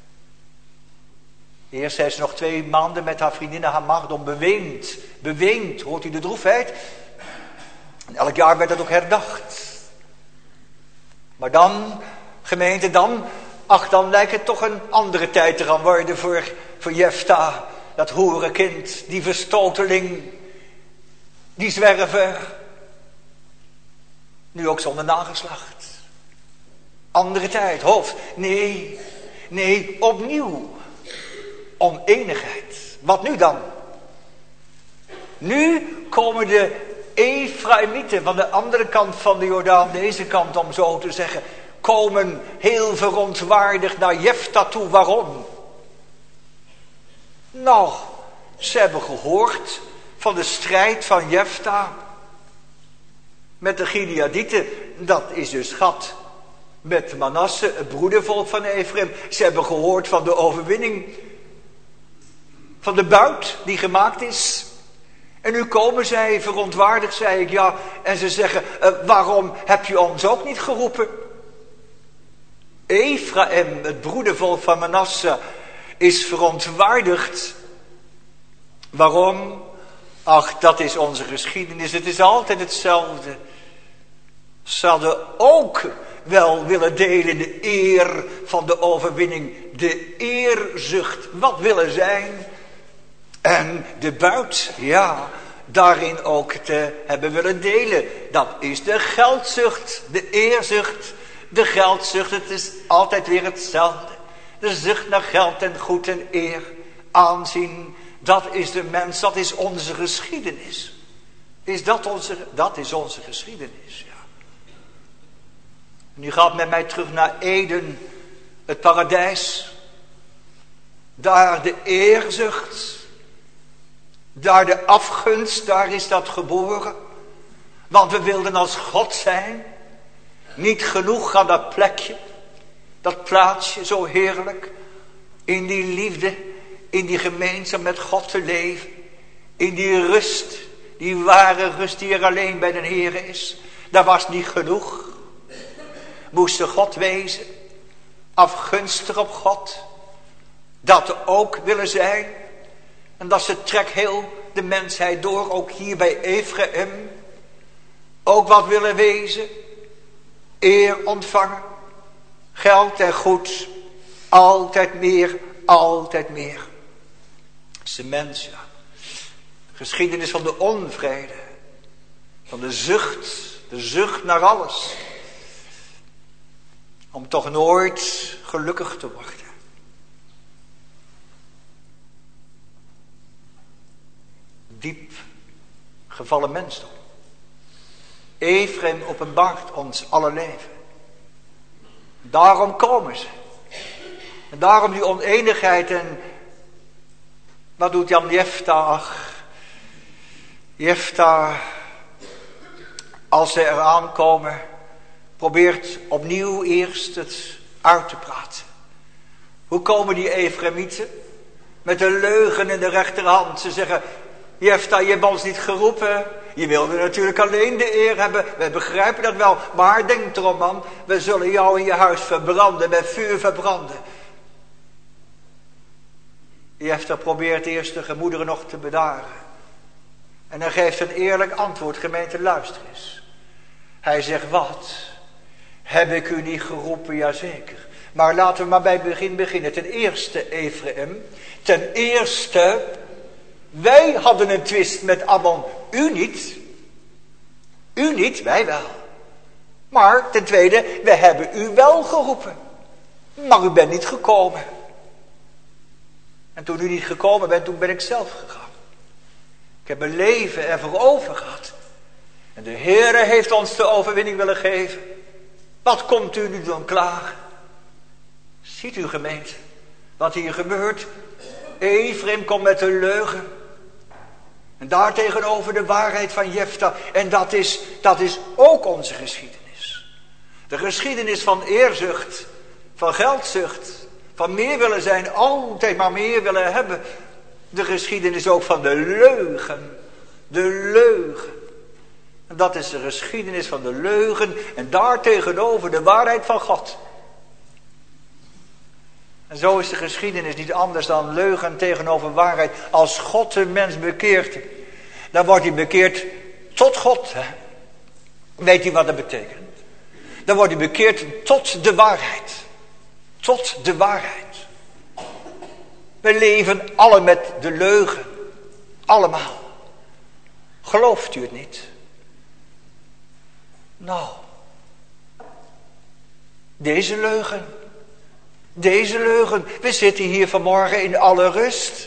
Eerst heeft ze nog twee maanden met haar vriendinnen haar maagdom beweend. Beweend, hoort u de droefheid? En elk jaar werd dat ook herdacht. Maar dan, gemeente, dan, ach, dan lijkt het toch een andere tijd te gaan worden voor, voor Jefta. Dat hoerenkind, die verstoteling, die zwerver. Nu ook zonder nageslacht. Andere tijd, hoofd. Nee, nee, opnieuw. Oneenigheid. Wat nu dan? Nu komen de Efraïmieten van de andere kant van de Jordaan, deze kant om zo te zeggen, komen heel verontwaardigd naar Jefta toe. Waarom? Nou, ze hebben gehoord van de strijd van Jefta met de Gileadieten. Dat is dus Gad met Manasse, het broedervolk van Ephraim. Ze hebben gehoord van de overwinning, van de buit die gemaakt is. En nu komen zij, verontwaardigd zei ik, ja, en ze zeggen, uh, waarom heb je ons ook niet geroepen? Ephraim, het broedervolk van Manasse, is verontwaardigd. Waarom? Ach, dat is onze geschiedenis. Het is altijd hetzelfde. Ze hadden ook wel willen delen de eer van de overwinning. De eerzucht. Wat willen zijn? En de buit, ja, daarin ook te hebben willen delen. Dat is de geldzucht, de eerzucht, de geldzucht. Het is altijd weer hetzelfde. De zucht naar geld en goed en eer, aanzien. Dat is de mens, dat is onze geschiedenis. Is dat onze, dat is onze geschiedenis, ja. Nu gaat met mij terug naar Eden, het paradijs. Daar de eerzucht, daar de afgunst, daar is dat geboren. Want we wilden als God zijn. Niet genoeg aan dat plekje, dat plaatsje zo heerlijk. In die liefde, in die gemeenschap met God te leven. In die rust, die ware rust die er alleen bij de Heer is. Dat was niet genoeg. Moesten God wezen, afgunstig op God. Dat we ook willen zijn. En dat ze trek heel de mensheid door, ook hier bij Ephraim. Ook wat willen wezen. Eer ontvangen. Geld en goed. Altijd meer, altijd meer. Dat is de mens, ja. Geschiedenis van de onvrede. Van de zucht. De zucht naar alles. Om toch nooit gelukkig te worden. Diep gevallen mensdom. Ephraim openbaart ons alle leven. Daarom komen ze. En daarom die oneenigheid. En wat doet Jan Jefta? Ach, Jefta, als ze eraan komen, probeert opnieuw eerst het uit te praten. Hoe komen die Ephraimieten? Met de leugen in de rechterhand. Ze zeggen, Jefta, je hebt ons niet geroepen. Je wilde natuurlijk alleen de eer hebben. We begrijpen dat wel. Maar denk erom, man. We zullen jou in je huis verbranden. Met vuur verbranden. Jefta probeert eerst de gemoederen nog te bedaren. En hij geeft een eerlijk antwoord. Gemeente, luister eens. Hij zegt, wat? Heb ik u niet geroepen? Jazeker. Maar laten we maar bij het begin beginnen. Ten eerste, Ephraim. Ten eerste, wij hadden een twist met Ammon. U niet. U niet, wij wel. Maar ten tweede, we hebben u wel geroepen. Maar u bent niet gekomen. En toen u niet gekomen bent, toen ben ik zelf gegaan. Ik heb mijn leven ervoor over gehad. En de Heere heeft ons de overwinning willen geven. Wat komt u nu dan klagen? Ziet u, gemeente, wat hier gebeurt? Ephraim komt met de leugen. En daartegenover de waarheid van Jefta. En dat is, dat is ook onze geschiedenis. De geschiedenis van eerzucht, van geldzucht, van meer willen zijn, altijd maar meer willen hebben. De geschiedenis ook van de leugen. De leugen. En dat is de geschiedenis van de leugen. En daartegenover de waarheid van God. En zo is de geschiedenis niet anders dan leugen tegenover waarheid. Als God de mens bekeert, dan wordt hij bekeerd tot God. Hè? Weet u wat dat betekent? Dan wordt hij bekeerd tot de waarheid. Tot de waarheid. We leven alle met de leugen. Allemaal. Gelooft u het niet? Nou, Deze leugen. Deze leugen. We zitten hier vanmorgen in alle rust.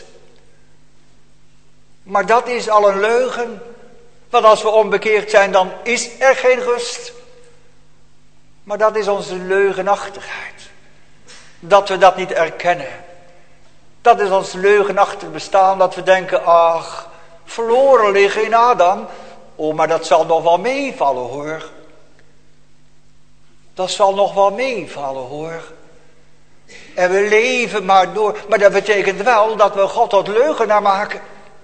Maar dat is al een leugen. Want als we onbekeerd zijn, dan is er geen rust. Maar dat is onze leugenachtigheid. Dat we dat niet erkennen. Dat is ons leugenachtig bestaan. Dat we denken, ach, verloren liggen in Adam. Oh, maar dat zal nog wel meevallen hoor. Dat zal nog wel meevallen hoor. En we leven maar door. Maar dat betekent wel dat we God tot leugenaar maken.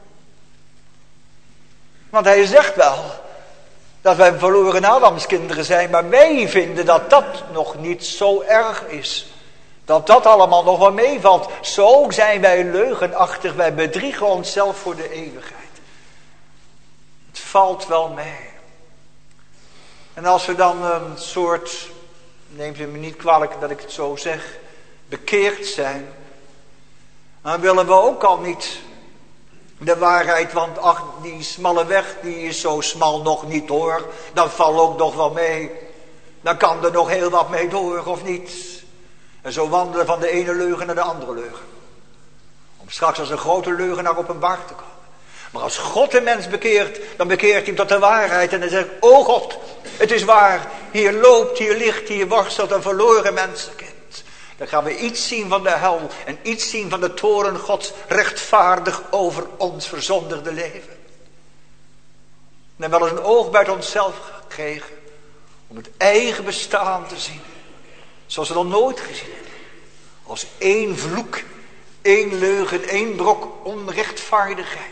Want hij zegt wel dat wij verloren Adamskinderen zijn. Maar wij vinden dat dat nog niet zo erg is. Dat dat allemaal nog wel meevalt. Zo zijn wij leugenachtig. Wij bedriegen onszelf voor de eeuwigheid. Het valt wel mee. En als we dan een soort, neemt u me niet kwalijk dat ik het zo zeg, bekeerd zijn, dan willen we ook al niet de waarheid, want ach, die smalle weg, die is zo smal nog niet hoor. Dan valt ook nog wel mee. Dan kan er nog heel wat mee door, of niet? En zo wandelen van de ene leugen naar de andere leugen. Om straks als een grote leugenaar openbaar te komen. Maar als God de mens bekeert, dan bekeert hij hem tot de waarheid. En dan zegt, o God, het is waar. Hier loopt, hier ligt, hier worstelt een verloren mensenkind. Dan gaan we iets zien van de hel. En iets zien van de toren Gods rechtvaardig over ons verzondigde leven. En wel eens een oog buiten onszelf gekregen. Om het eigen bestaan te zien. Zoals we nog nooit gezien hebben. Als één vloek, één leugen, één brok onrechtvaardigheid.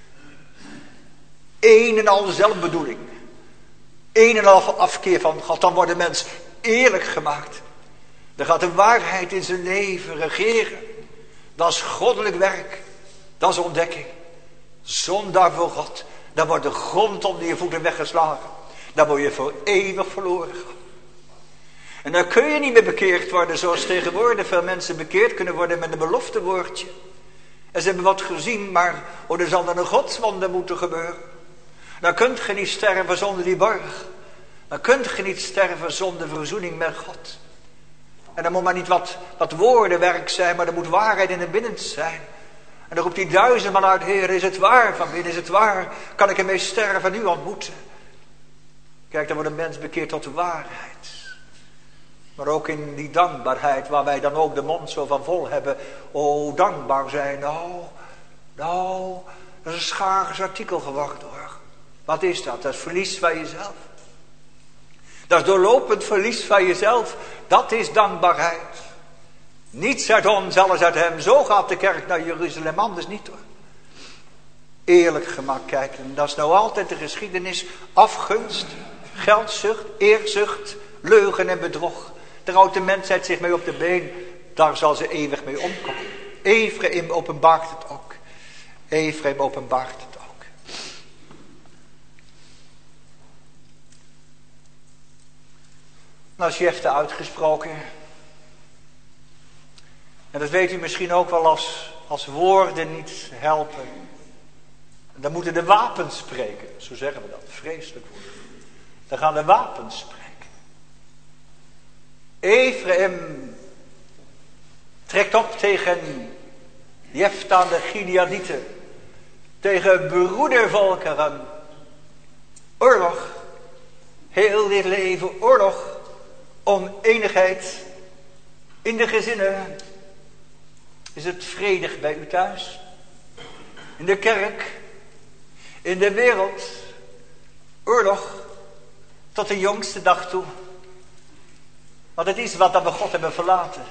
Eén en al zelfbedoeling. Eén en al afkeer van God. Dan wordt de mens eerlijk gemaakt. Dan gaat de waarheid in zijn leven regeren. Dat is goddelijk werk. Dat is ontdekking. Zondaar voor God. Dan wordt de grond onder je voeten weggeslagen. Dan word je voor eeuwig verloren gaan. En dan kun je niet meer bekeerd worden zoals tegenwoordig veel mensen bekeerd kunnen worden met een beloftewoordje. En ze hebben wat gezien, maar oh, er zal dan een godswonder moeten gebeuren. Dan kunt je niet sterven zonder die borg. Dan kunt je niet sterven zonder verzoening met God. En dan moet maar niet wat, wat woordenwerk zijn, maar er moet waarheid in het binnen zijn. En dan roept die duizendman uit, Heer, is het waar van binnen, is het waar? Kan ik ermee sterven en u ontmoeten? Kijk, dan wordt een mens bekeerd tot de waarheid. Maar ook in die dankbaarheid, waar wij dan ook de mond zo van vol hebben. Oh, dankbaar zijn, nou, nou, dat is een schaars artikel geworden hoor. Wat is dat? Dat is verlies van jezelf. Dat is doorlopend verlies van jezelf. Dat is dankbaarheid. Niets uit ons, alles uit hem. Zo gaat de kerk naar Jeruzalem, anders niet hoor. Eerlijk gemak kijken. Dat is nou altijd de geschiedenis. Afgunst, geldzucht, eerzucht, leugen en bedrog. Daar houdt de mensheid zich mee op de been. Daar zal ze eeuwig mee omkomen. Efraïm openbaart het ook. Efraïm openbaart het ook. Nou is Jefta uitgesproken. En dat weet u misschien ook wel als, als woorden niet helpen. Dan moeten de wapens spreken. Zo zeggen we dat. Vreselijk woord. Dan gaan de wapens spreken. Efraïm trekt op tegen Jefta de Gileadieten. Tegen broedervolkeren. Oorlog. Heel dit leven oorlog. Oneenigheid. In de gezinnen. Is het vredig bij u thuis? In de kerk. In de wereld. Oorlog. Tot de jongste dag toe. Want het is wat dat we God hebben verlaten.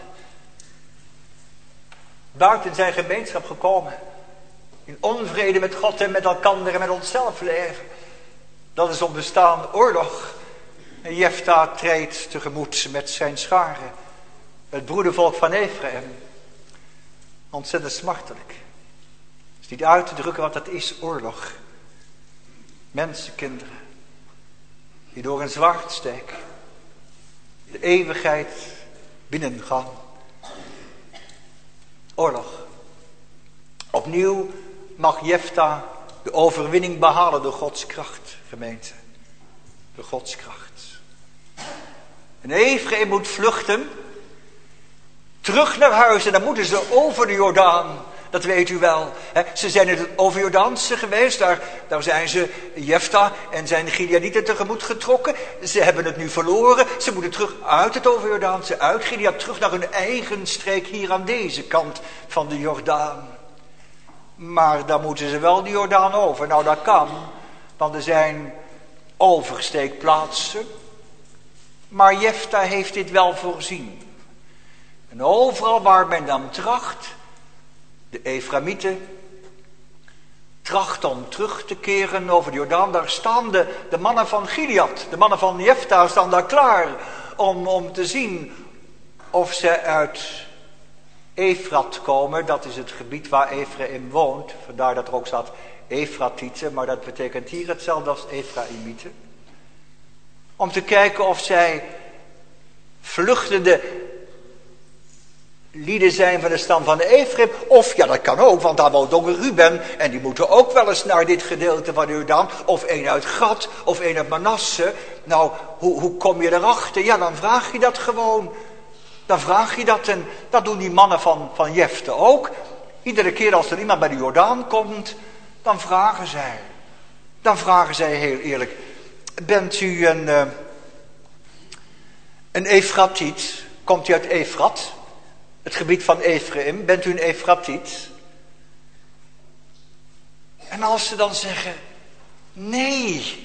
Buiten zijn gemeenschap gekomen. In onvrede met God en met elkander en met onszelf leven. Dat is ons bestaan oorlog. En Jefta treedt tegemoet met zijn scharen. Het broedervolk van Efraïm. Ontzettend smartelijk. Het is niet uit te drukken wat dat is, oorlog. Mensenkinderen. Die door een zwaardsteek de eeuwigheid binnengaan. Oorlog. Opnieuw mag Jefta de overwinning behalen door Gods kracht, gemeente. Door Gods kracht. En Ephraim moet vluchten. Terug naar huis en dan moeten ze over de Jordaan. Dat weet u wel. He, ze zijn in het overjordaanse geweest. Daar, daar zijn ze Jefta en zijn Gileadieten tegemoet getrokken. Ze hebben het nu verloren. Ze moeten terug uit het overjordaanse, uit Gilead, terug naar hun eigen streek hier aan deze kant van de Jordaan. Maar dan moeten ze wel de Jordaan over. Nou, dat kan. Want er zijn oversteekplaatsen. Maar Jefta heeft dit wel voorzien. En overal waar men dan tracht, de Eframieten, tracht om terug te keren over de Jordaan. Daar staan de, de mannen van Gilead, de mannen van Jefta staan daar klaar om, om te zien of ze uit Efrat komen. Dat is het gebied waar Ephraim woont. Vandaar dat er ook staat Efratieten, maar dat betekent hier hetzelfde als Ephraimieten. Om te kijken of zij vluchtende lieden zijn van de stam van Ephraim. Of, ja, dat kan ook, want daar woont ook een Ruben. En die moeten ook wel eens naar dit gedeelte van de Jordaan. Of een uit Gad, of een uit Manasse. Nou, hoe, hoe kom je erachter? Ja, dan vraag je dat gewoon. Dan vraag je dat en dat doen die mannen van, van Jefte ook. Iedere keer als er iemand bij de Jordaan komt, dan vragen zij. Dan vragen zij heel eerlijk. Bent u een, uh, een Efratiet? Komt u uit Efrat? Het gebied van Ephraim. Bent u een Efratiet? En als ze dan zeggen, nee.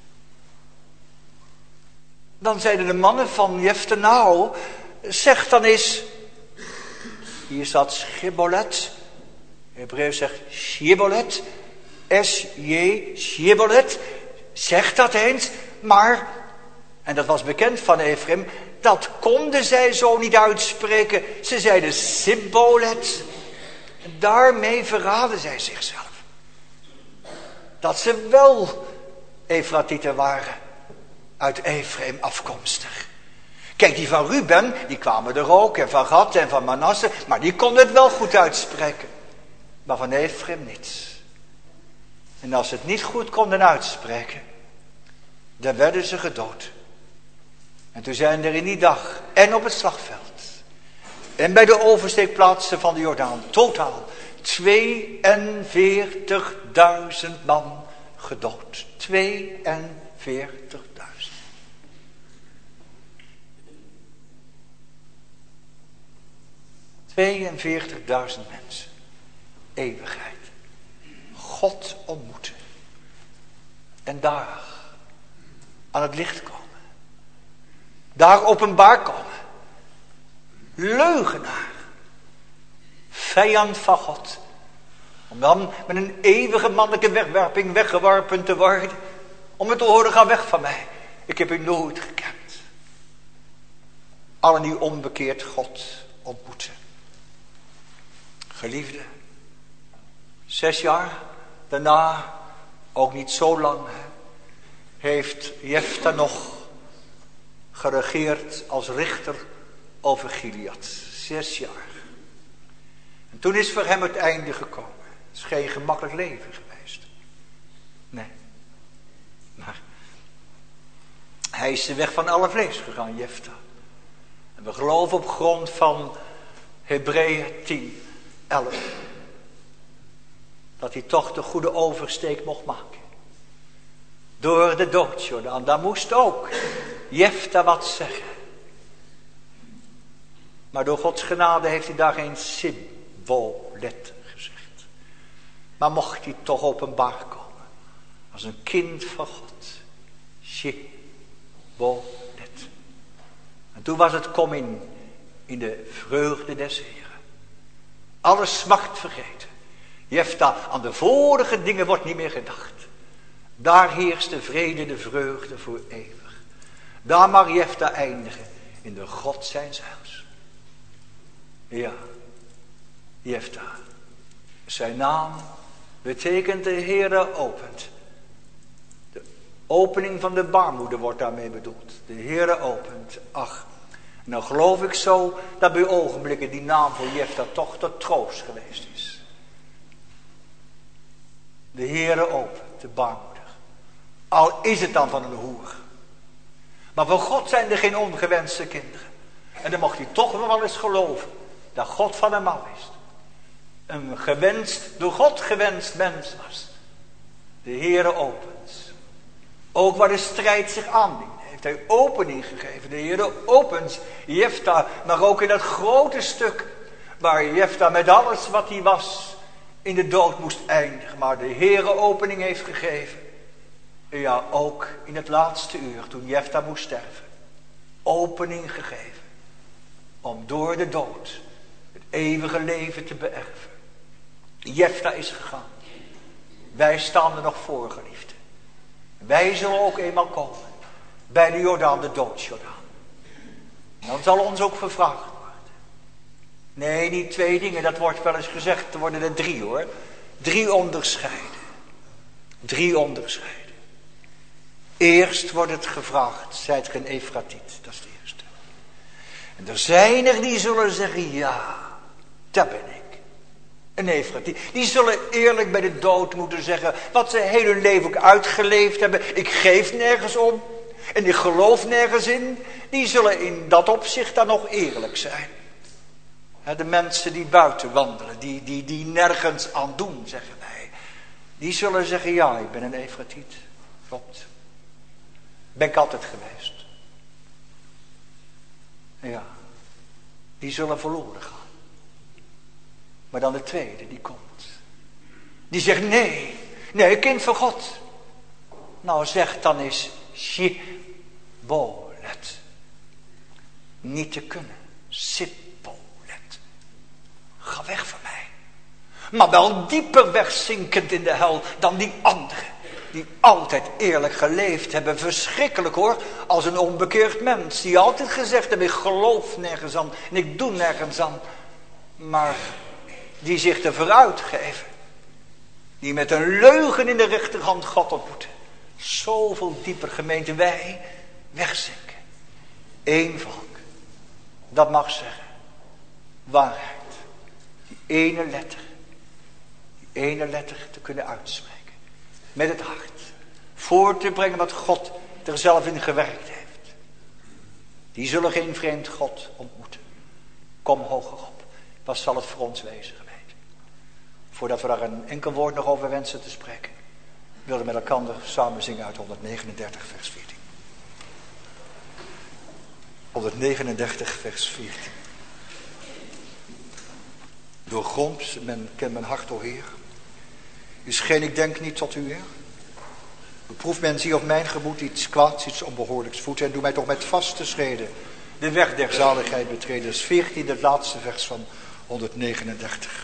Dan zeiden de mannen van Jefte, nou, zeg dan eens. Hier staat Shibbolet. Hebreeuws zegt Shibbolet. S-J, Shibbolet. Zeg dat eens. Maar, en dat was bekend van Ephraim, dat konden zij zo niet uitspreken. Ze zeiden Sibbolet. En daarmee verraden zij zichzelf. Dat ze wel Efratieten waren. Uit Ephraim afkomstig. Kijk, die van Ruben, die kwamen er ook. En van Gad en van Manasse. Maar die konden het wel goed uitspreken. Maar van Ephraim niet. En als ze het niet goed konden uitspreken, dan werden ze gedood. En toen zijn er in die dag en op het slagveld en bij de oversteekplaatsen van de Jordaan totaal tweeënveertigduizend man gedood. tweeënveertigduizend. tweeënveertigduizend mensen. Eeuwigheid. God ontmoeten. En daar aan het licht komen. Daar openbaar komen. Leugenaar. Vijand van God. Om dan met een eeuwige mannelijke wegwerping weggeworpen te worden. Om het te horen, ga weg van mij. Ik heb u nooit gekend. Allen die onbekeerd God ontmoeten. Geliefde. Zes jaar daarna, ook niet zo lang, heeft Jefta nog geregeerd als richter over Gilead. Zes jaar. En toen is voor hem het einde gekomen. Het is geen gemakkelijk leven geweest. Nee. Maar hij is de weg van alle vlees gegaan, Jefta. En we geloven op grond van Hebreeën tien, elf. Dat hij toch de goede oversteek mocht maken. Door de doodsjordaan. Daar moest ook Jefta wat zeggen. Maar door Gods genade heeft hij daar geen Sibbolet gezegd. Maar mocht hij toch openbaar komen. Als een kind van God. Sibbolet. En toen was het kom in. In de vreugde des Heren. Alle smacht vergeten. Jefta, aan de vorige dingen wordt niet meer gedacht. Daar heerst de vrede, de vreugde voor eeuwig. Daar mag Jefta eindigen in de God zijns huis. Ja, Jefta. Zijn naam betekent de Heere opent. De opening van de baarmoeder wordt daarmee bedoeld. De Heere opent. Ach, nou geloof ik zo dat bij ogenblikken die naam voor Jefta toch tot troost geweest is. De Heere opent de baarmoeder. Al is het dan van een hoer. Maar van God zijn er geen ongewenste kinderen. En dan mocht hij toch wel eens geloven dat God van hem af is. Een gewenst, door God gewenst mens was. De Heere opent. Ook waar de strijd zich aandient, heeft hij opening gegeven. De Heere opent Jefta, maar ook in dat grote stuk waar Jefta met alles wat hij was in de dood moest eindigen. Maar de Heere opening heeft gegeven. Ja, ook in het laatste uur toen Jefta moest sterven. Opening gegeven. Om door de dood het eeuwige leven te beërven. Jefta is gegaan. Wij staan er nog voor, geliefde. Wij zullen ook eenmaal komen. Bij de Jordaan, de doodsjordaan. Dan zal ons ook gevraagd worden. Nee, niet twee dingen, dat wordt wel eens gezegd. Er worden er drie hoor. Drie onderscheiden. Drie onderscheiden. Eerst wordt het gevraagd, zijt ge een Efratiet? Dat is het eerste. En er zijn er die zullen zeggen, ja, dat ben ik. Een Efratiet. Die zullen eerlijk bij de dood moeten zeggen, wat ze heel hun leven ook uitgeleefd hebben. Ik geef nergens om. En ik geloof nergens in. Die zullen in dat opzicht dan nog eerlijk zijn. De mensen die buiten wandelen, die, die, die nergens aan doen, zeggen wij. Die zullen zeggen, ja, ik ben een Efratiet. Klopt. Ben ik altijd geweest. Ja. Die zullen verloren gaan. Maar dan de tweede, die komt. Die zegt, nee, nee, kind van God. Nou, zeg dan eens, Shibbolet. Niet te kunnen. Sippolet. Ga weg van mij. Maar wel dieper wegzinkend in de hel dan die anderen. Die altijd eerlijk geleefd hebben. Verschrikkelijk hoor. Als een onbekeerd mens. Die altijd gezegd hebben, ik geloof nergens aan. En ik doe nergens aan. Maar die zich er vooruit geven. Die met een leugen in de rechterhand God ontmoeten. Zoveel dieper gemeente wij wegzinken. Eén volk. Dat mag zeggen. Waarheid. Die ene letter. Die ene letter te kunnen uitspreken. Met het hart. Voor te brengen wat God er zelf in gewerkt heeft. Die zullen geen vreemd God ontmoeten. Kom hoger op. Wat zal het voor ons wezen, gemeente? Voordat we daar een enkel woord nog over wensen te spreken. Willen met elkaar samen zingen uit honderdnegenendertig vers veertien. honderdnegenendertig vers veertien. Doorgrond, men kent mijn hart, o Heer. Is geen ik denk niet tot u, Heer. Beproef men zie of mijn gemoed iets kwaads, iets onbehoorlijks voedt. En doe mij toch met vaste schreden de weg der zaligheid betreden. Dat is veertien, het laatste vers van honderdnegenendertig.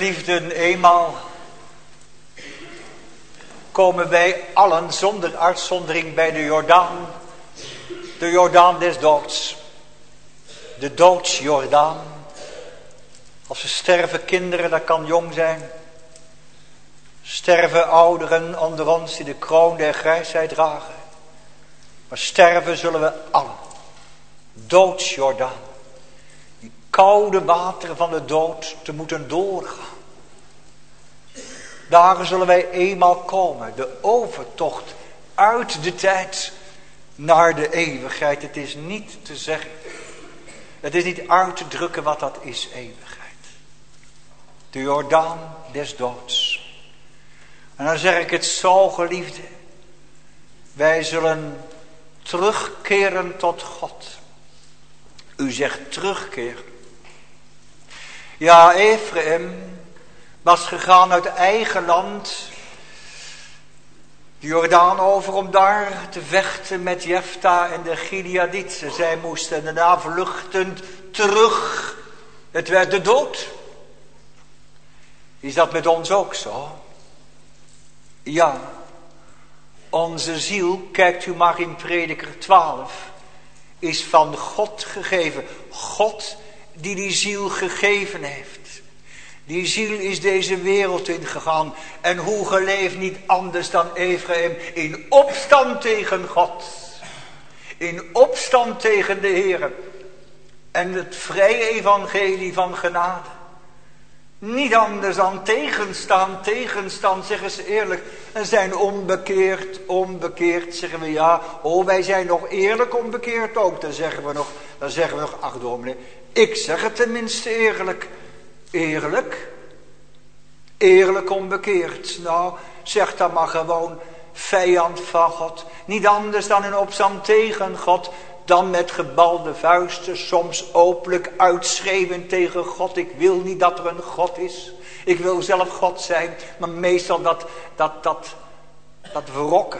Geliefden, eenmaal komen wij allen zonder uitzondering bij de Jordaan. De Jordaan des doods. De doodsjordaan. Als ze sterven kinderen, dat kan jong zijn. Sterven ouderen onder ons die de kroon der grijsheid dragen. Maar sterven zullen we allen. Doodsjordaan. Die koude wateren van de dood te moeten doorgaan. Daar zullen wij eenmaal komen. De overtocht uit de tijd naar de eeuwigheid. Het is niet te zeggen. Het is niet uit te drukken wat dat is, eeuwigheid. De Jordaan des doods. En dan zeg ik het zo, geliefde. Wij zullen terugkeren tot God. U zegt terugkeren. Ja, Ephraim was gegaan uit eigen land de Jordaan over om daar te vechten met Jefta en de Gileadieten. Zij moesten daarna vluchtend terug. Het werd de dood. Is dat met ons ook zo? Ja. Onze ziel, kijkt u maar in Prediker twaalf, is van God gegeven. God die die ziel gegeven heeft. Die ziel is deze wereld ingegaan. En hoe geleefd niet anders dan Ephraim. In opstand tegen God. In opstand tegen de Heer. En het vrije evangelie van genade. Niet anders dan tegenstaan, tegenstand, zeggen ze eerlijk. En zijn onbekeerd, onbekeerd, zeggen we ja. Oh, wij zijn nog eerlijk onbekeerd ook. Dan zeggen we nog, dan zeggen we nog, ach dominee, ik zeg het tenminste eerlijk. Eerlijk? Eerlijk onbekeerd. Nou, zeg dan maar gewoon vijand van God. Niet anders dan in opstand tegen God. Dan met gebalde vuisten, soms openlijk uitschreeuwen tegen God. Ik wil niet dat er een God is. Ik wil zelf God zijn. Maar meestal dat, dat, dat, dat wrokken.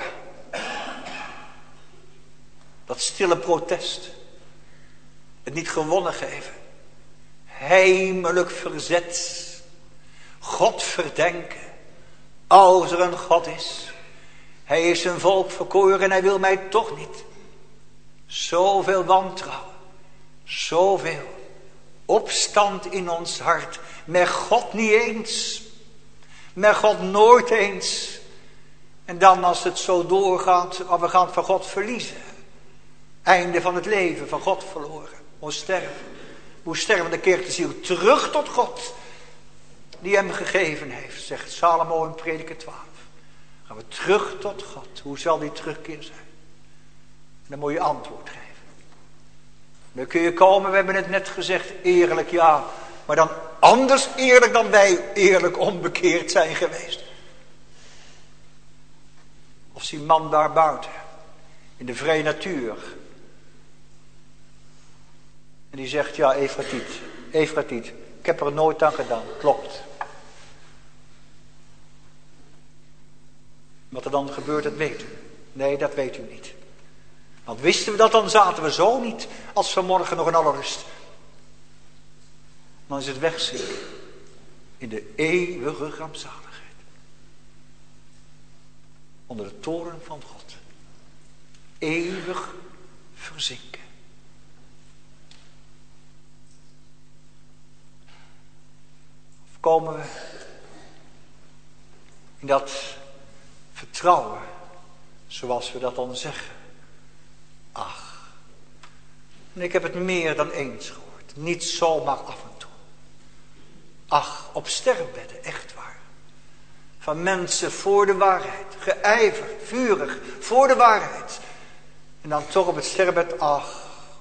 Dat stille protest. Het niet gewonnen geven. Heimelijk verzet. God verdenken. Als er een God is. Hij is zijn volk verkoren en hij wil mij toch niet. Zoveel wantrouwen. Zoveel opstand in ons hart. Met God niet eens. Met God nooit eens. En dan als het zo doorgaat, we gaan het van God verliezen. Einde van het leven, van God verloren. Moest sterven. Moest sterven, dan keert de ziel terug tot God. Die hem gegeven heeft, zegt Salomo in Prediker twaalf. Gaan we terug tot God. Hoe zal die terugkeer zijn? Dan moet je antwoord geven. Dan kun je komen, we hebben het net gezegd, eerlijk ja. Maar dan anders eerlijk dan wij eerlijk onbekeerd zijn geweest. Of die man daar buiten. In de vrije natuur. En die zegt, ja, Efratiet, Efratiet, ik heb er nooit aan gedaan. Klopt. Wat er dan gebeurt, dat weet u. Nee, dat weet u niet. Want wisten we dat, dan zaten we zo niet als vanmorgen nog in alle rust. Dan is het wegzinken in de eeuwige rampzaligheid. Onder de toren van God. Eeuwig verzinken. Of komen we in dat vertrouwen, zoals we dat dan zeggen. Ach, en ik heb het meer dan eens gehoord. Niet zomaar af en toe. Ach, op sterfbedden, echt waar. Van mensen voor de waarheid. Geijverd, vurig, voor de waarheid. En dan toch op het sterfbed, ach.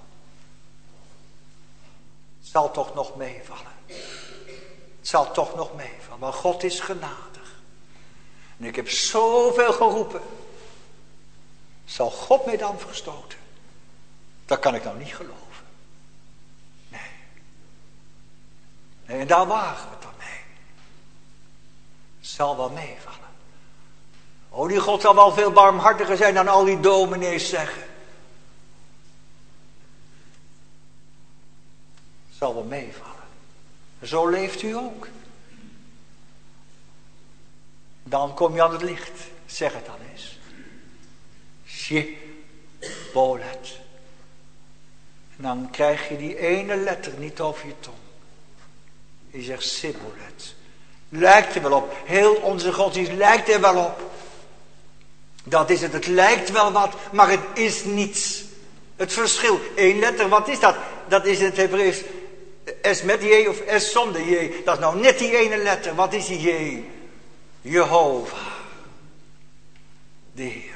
Het zal toch nog meevallen. Het zal toch nog meevallen. Maar God is genadig. En ik heb zoveel geroepen. Zal God mij dan verstoten? Dat kan ik nou niet geloven. Nee. Nee, en daar wagen we het dan mee. Het zal wel meevallen. Oh, die God zal wel veel barmhartiger zijn dan al die dominees zeggen. Het zal wel meevallen. Zo leeft u ook. Dan kom je aan het licht. Zeg het dan eens. Shibboleth. En dan krijg je die ene letter niet over je tong. Je zegt Sibboleth. Lijkt er wel op. Heel onze godsdienst lijkt er wel op. Dat is het. Het lijkt wel wat, maar het is niets. Het verschil. Eén letter, wat is dat? Dat is in het Hebreeuws S met J of S zonder J. Dat is nou net die ene letter. Wat is die J? Jehovah. De Heere.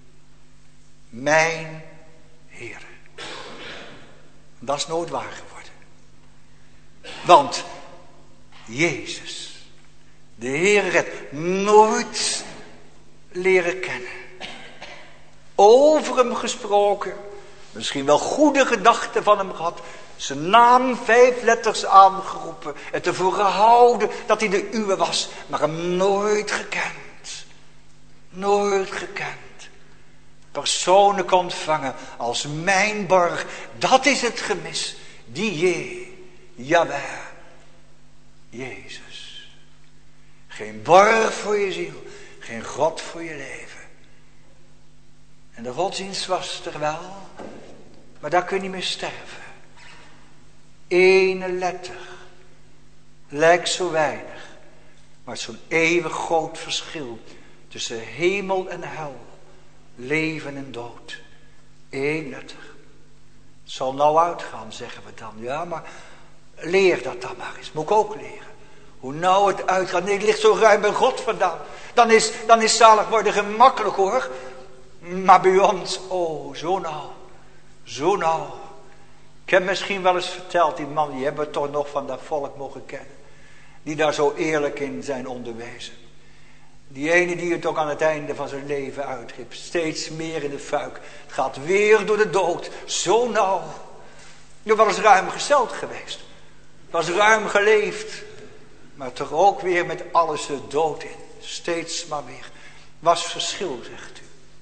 Mijn Heere. Dat is nooit waar geworden. Want Jezus, de Heere redt, nooit leren kennen. Over hem gesproken. Misschien wel goede gedachten van hem gehad. Zijn naam vijf letters aangeroepen. Het ervoor gehouden dat hij de uwe was. Maar hem nooit gekend. Nooit gekend. Persoonlijk ontvangen als mijn borg. Dat is het gemis. Die je, Jaweh, Jezus. Geen borg voor je ziel. Geen God voor je leven. En de godsdienst was er wel. Maar daar kun je niet meer sterven. Ene letter. Lijkt zo weinig. Maar het is zo'n eeuwig groot verschil. Tussen hemel en hel. Leven en dood. Eén letter. Het zal nou uitgaan, zeggen we dan. Ja, maar leer dat dan maar eens. Moet ik ook leren. Hoe nou het uitgaat. Nee, het ligt zo ruim bij God vandaan. Dan is, dan is zalig worden gemakkelijk hoor. Maar bij ons, oh, zo nauw. Zo nauw. Ik heb misschien wel eens verteld, die man, die hebben we toch nog van dat volk mogen kennen. Die daar zo eerlijk in zijn onderwezen. Die ene die het ook aan het einde van zijn leven uitriep. Steeds meer in de fuik. Het gaat weer door de dood. Zo nauw. Je was eens ruim gesteld geweest. Was ruim geleefd. Maar toch ook weer met alles de dood in. Steeds maar weer. Was verschil, zegt u.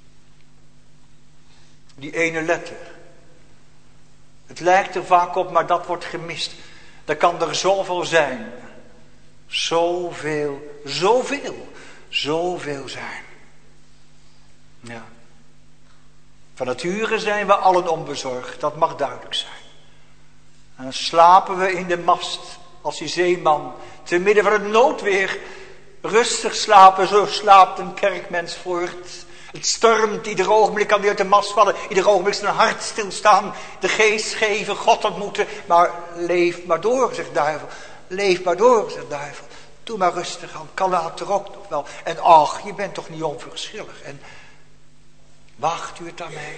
Die ene letter. Het lijkt er vaak op, maar dat wordt gemist. Er kan er zoveel zijn. Zoveel, zoveel, zoveel zijn. Ja. Van nature zijn we allen onbezorgd, dat mag duidelijk zijn. En dan slapen we in de mast, als die zeeman, te midden van het noodweer, rustig slapen, zo slaapt een kerkmens voort. Het stormt, ieder ogenblik kan hij uit de mast vallen. Ieder ogenblik zijn hart stilstaan. De geest geven, God ontmoeten. Maar leef maar door, zegt duivel. Leef maar door, zegt duivel. Doe maar rustig aan. Kan later ook nog wel. En ach, je bent toch niet onverschillig. En wacht u het aan mij.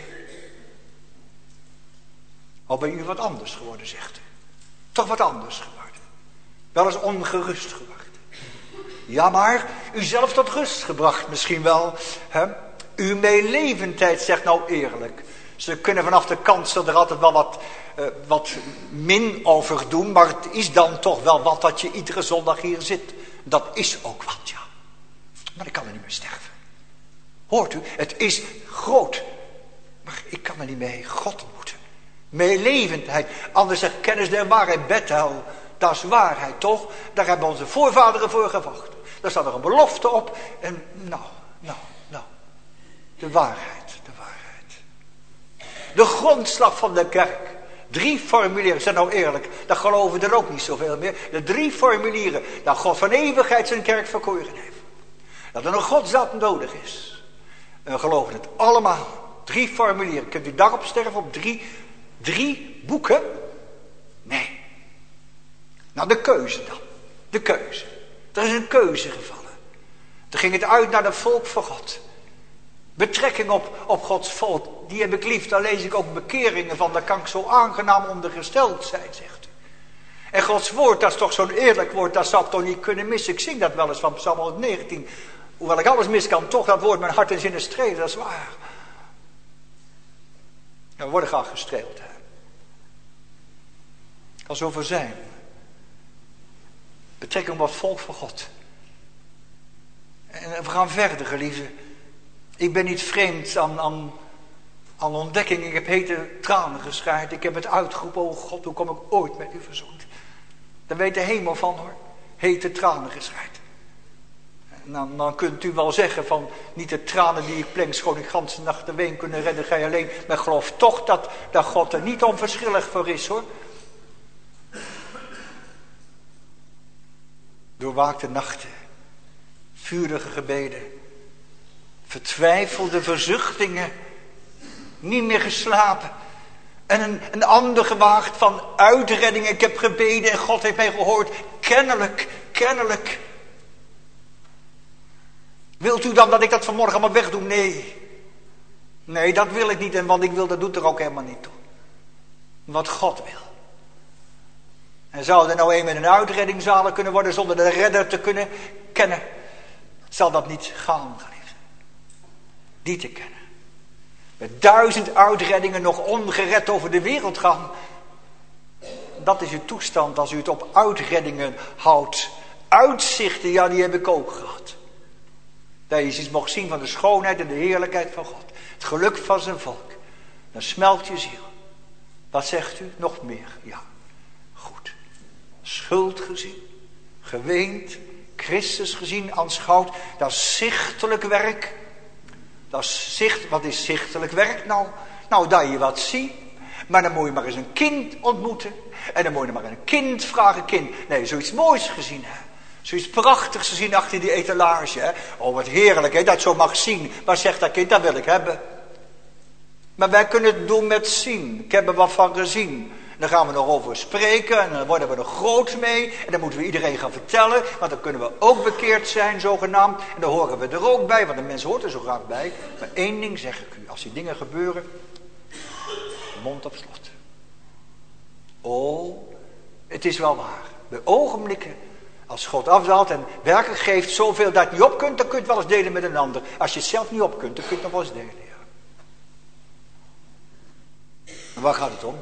Al ben u wat anders geworden, zegt u. Toch wat anders geworden. Wel eens ongerust geworden. Ja, maar u zelf tot rust gebracht misschien wel. Hè? Uw meelevendheid, zegt nou eerlijk. Ze kunnen vanaf de kansel er altijd wel wat, uh, wat min over doen. Maar het is dan toch wel wat dat je iedere zondag hier zit. Dat is ook wat, ja. Maar ik kan er niet meer sterven. Hoort u, het is groot. Maar ik kan er niet mee God ontmoeten. Meelevendheid. Anders zegt kennis der waarheid, Bethel. Dat is waarheid, toch? Daar hebben onze voorvaderen voor gevochten. Daar staat er een belofte op. En nou, nou, nou. De waarheid, de waarheid. De grondslag van de kerk. Drie formulieren, zeg nou eerlijk, dat geloven er ook niet zoveel meer. De drie formulieren, dat God van eeuwigheid zijn kerk verkoren heeft. Dat er een godsdaad nodig is. En we geloven het allemaal. Drie formulieren. Kunt u daarop sterven op drie, drie boeken? Nee. Nou, de keuze dan. De keuze. Er is een keuze gevallen. Toen ging het uit naar het volk van God. Betrekking op, op Gods volk. Die heb ik lief. Daar lees ik ook bekeringen van. Daar kan ik zo aangenaam ondergesteld zijn, zegt u. En Gods woord, dat is toch zo'n eerlijk woord. Dat zou ik toch niet kunnen missen. Ik zing dat wel eens van Psalm honderdnegentien. Hoewel ik alles mis kan, toch dat woord mijn hart en zinnen strelen. Dat is waar. Ja, we worden graag gestreeld. Hè? Kan zoveel zijn. Betrekking op het volk van God. En we gaan verder, geliefde. Ik ben niet vreemd aan, aan, aan ontdekking. Ik heb hete tranen geschreid. Ik heb het uitgeroepen. Oh God, hoe kom ik ooit met u verzoend? Daar weet de hemel van hoor. Hete tranen geschreid. Nou, dan kunt u wel zeggen van, niet de tranen die ik pleng, schoon ik ganse nacht de ween kunnen redden, gij alleen. Maar geloof toch dat, dat God er niet onverschillig voor is, hoor. Doorwaakte nachten, vurige gebeden, vertwijfelde verzuchtingen, niet meer geslapen. En een, een ander gewaagd van uitredding. Ik heb gebeden en God heeft mij gehoord. Kennelijk, kennelijk. Wilt u dan dat ik dat vanmorgen allemaal wegdoe? Nee. Nee, dat wil ik niet. En wat ik wil, dat doet er ook helemaal niet toe. Wat God wil. En zou er nou een met een uitreddingszalen kunnen worden zonder de redder te kunnen kennen? Zal dat niet gaan, geliefde. Die te kennen. Met duizend uitreddingen nog ongered over de wereld gaan. Dat is uw toestand als u het op uitreddingen houdt. Uitzichten, ja, die heb ik ook gehad. Dat je eens mocht zien van de schoonheid en de heerlijkheid van God. Het geluk van zijn volk. Dan smelt je ziel. Wat zegt u? Nog meer. Ja, goed. Schuld gezien. Geweend. Christus gezien, aanschouwd. Dat is zichtelijk werk. Dat is zicht, wat is zichtelijk werk nou? Nou, dat je wat ziet. Maar dan moet je maar eens een kind ontmoeten. En dan moet je maar een kind vragen. Kind, nee, zoiets moois gezien, hè. Zoiets prachtigs gezien achter die etalage, hè. Oh, wat heerlijk, hè, dat je zo mag zien. Maar zegt dat kind, dat wil ik hebben. Maar wij kunnen het doen met zien. Ik heb er wat van gezien. Dan gaan we nog over spreken en dan worden we er groot mee. En dan moeten we iedereen gaan vertellen. Want dan kunnen we ook bekeerd zijn, zogenaamd. En dan horen we er ook bij, want de mens hoort er zo graag bij. Maar één ding zeg ik u, als die dingen gebeuren, mond op slot. Oh, het is wel waar. Bij ogenblikken, als God afdaalt en werkelijk geeft zoveel dat je niet op kunt, dan kun je het wel eens delen met een ander. Als je het zelf niet op kunt, dan kun je het nog wel eens delen. Ja. En waar gaat het om?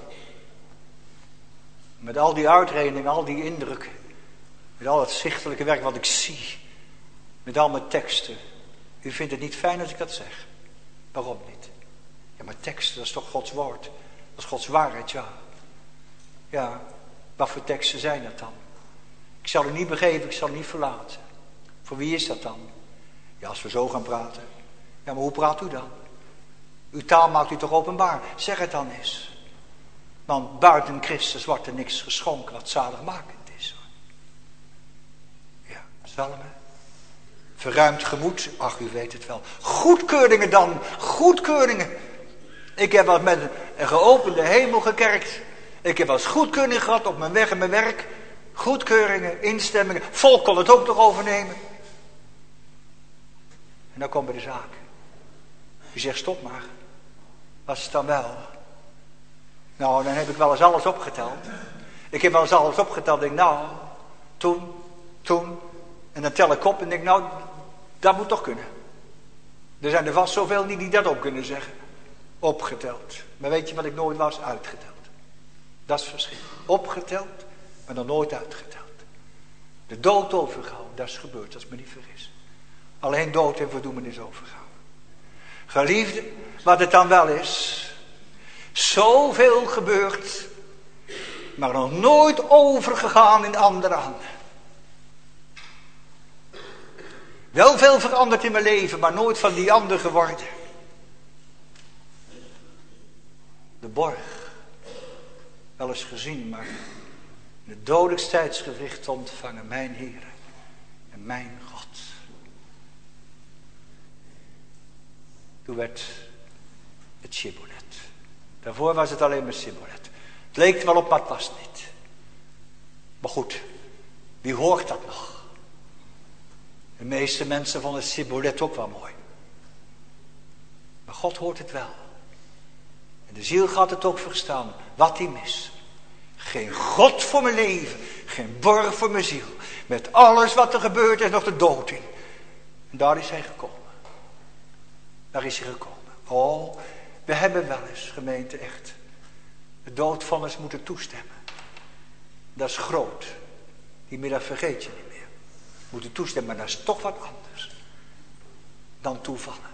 Met al die uitredingen, al die indrukken. Met al het zichtelijke werk wat ik zie. Met al mijn teksten. U vindt het niet fijn als ik dat zeg. Waarom niet? Ja, maar teksten, dat is toch Gods woord. Dat is Gods waarheid, ja. Ja, wat voor teksten zijn dat dan? Ik zal u niet begeven, ik zal u niet verlaten. Voor wie is dat dan? Ja, als we zo gaan praten. Ja, maar hoe praat u dan? Uw taal maakt u toch openbaar? Zeg het dan eens. Want buiten Christus wordt er niks geschonken wat zaligmakend is. Ja, psalmen. Verruimd gemoed. Ach, u weet het wel. Goedkeuringen dan. Goedkeuringen. Ik heb wat met een geopende hemel gekerkt. Ik heb als goedkeuring gehad op mijn weg en mijn werk. Goedkeuringen, instemmingen. Volk kon het ook nog overnemen. En dan komt bij de zaak. U zegt stop maar. Was het dan wel? Nou, dan heb ik wel eens alles opgeteld. Ik heb wel eens alles opgeteld. Denk nou, toen, toen. En dan tel ik op en denk nou, dat moet toch kunnen. Er zijn er vast zoveel die, die dat ook kunnen zeggen. Opgeteld. Maar weet je wat ik nooit was? Uitgeteld. Dat is het verschil. Opgeteld, maar dan nooit uitgeteld. De dood overgehouden, dat is gebeurd, als me niet vergis. Alleen dood en verdoemenis overgehouden. Geliefde, wat het dan wel is. Zoveel gebeurt, maar nog nooit overgegaan in andere handen. Wel veel veranderd in mijn leven, maar nooit van die ander geworden. De borg, wel eens gezien, maar in het dodelijkste tijdsgewricht ontvangen mijn Heer en mijn God. Toen werd het Shibboleth. Daarvoor was het alleen maar Shibboleth. Het leek er wel op, maar het was niet. Maar goed, wie hoort dat nog? De meeste mensen vonden het Shibboleth ook wel mooi. Maar God hoort het wel. En de ziel gaat het ook verstaan. Wat hij mis. Geen God voor mijn leven. Geen borg voor mijn ziel. Met alles wat er gebeurt is nog de dood in. En daar is hij gekomen. Daar is hij gekomen. Oh, we hebben wel eens, gemeente, echt de doodvonners moeten toestemmen. Dat is groot. Die middag vergeet je niet meer. Moeten toestemmen, maar dat is toch wat anders dan toevallen.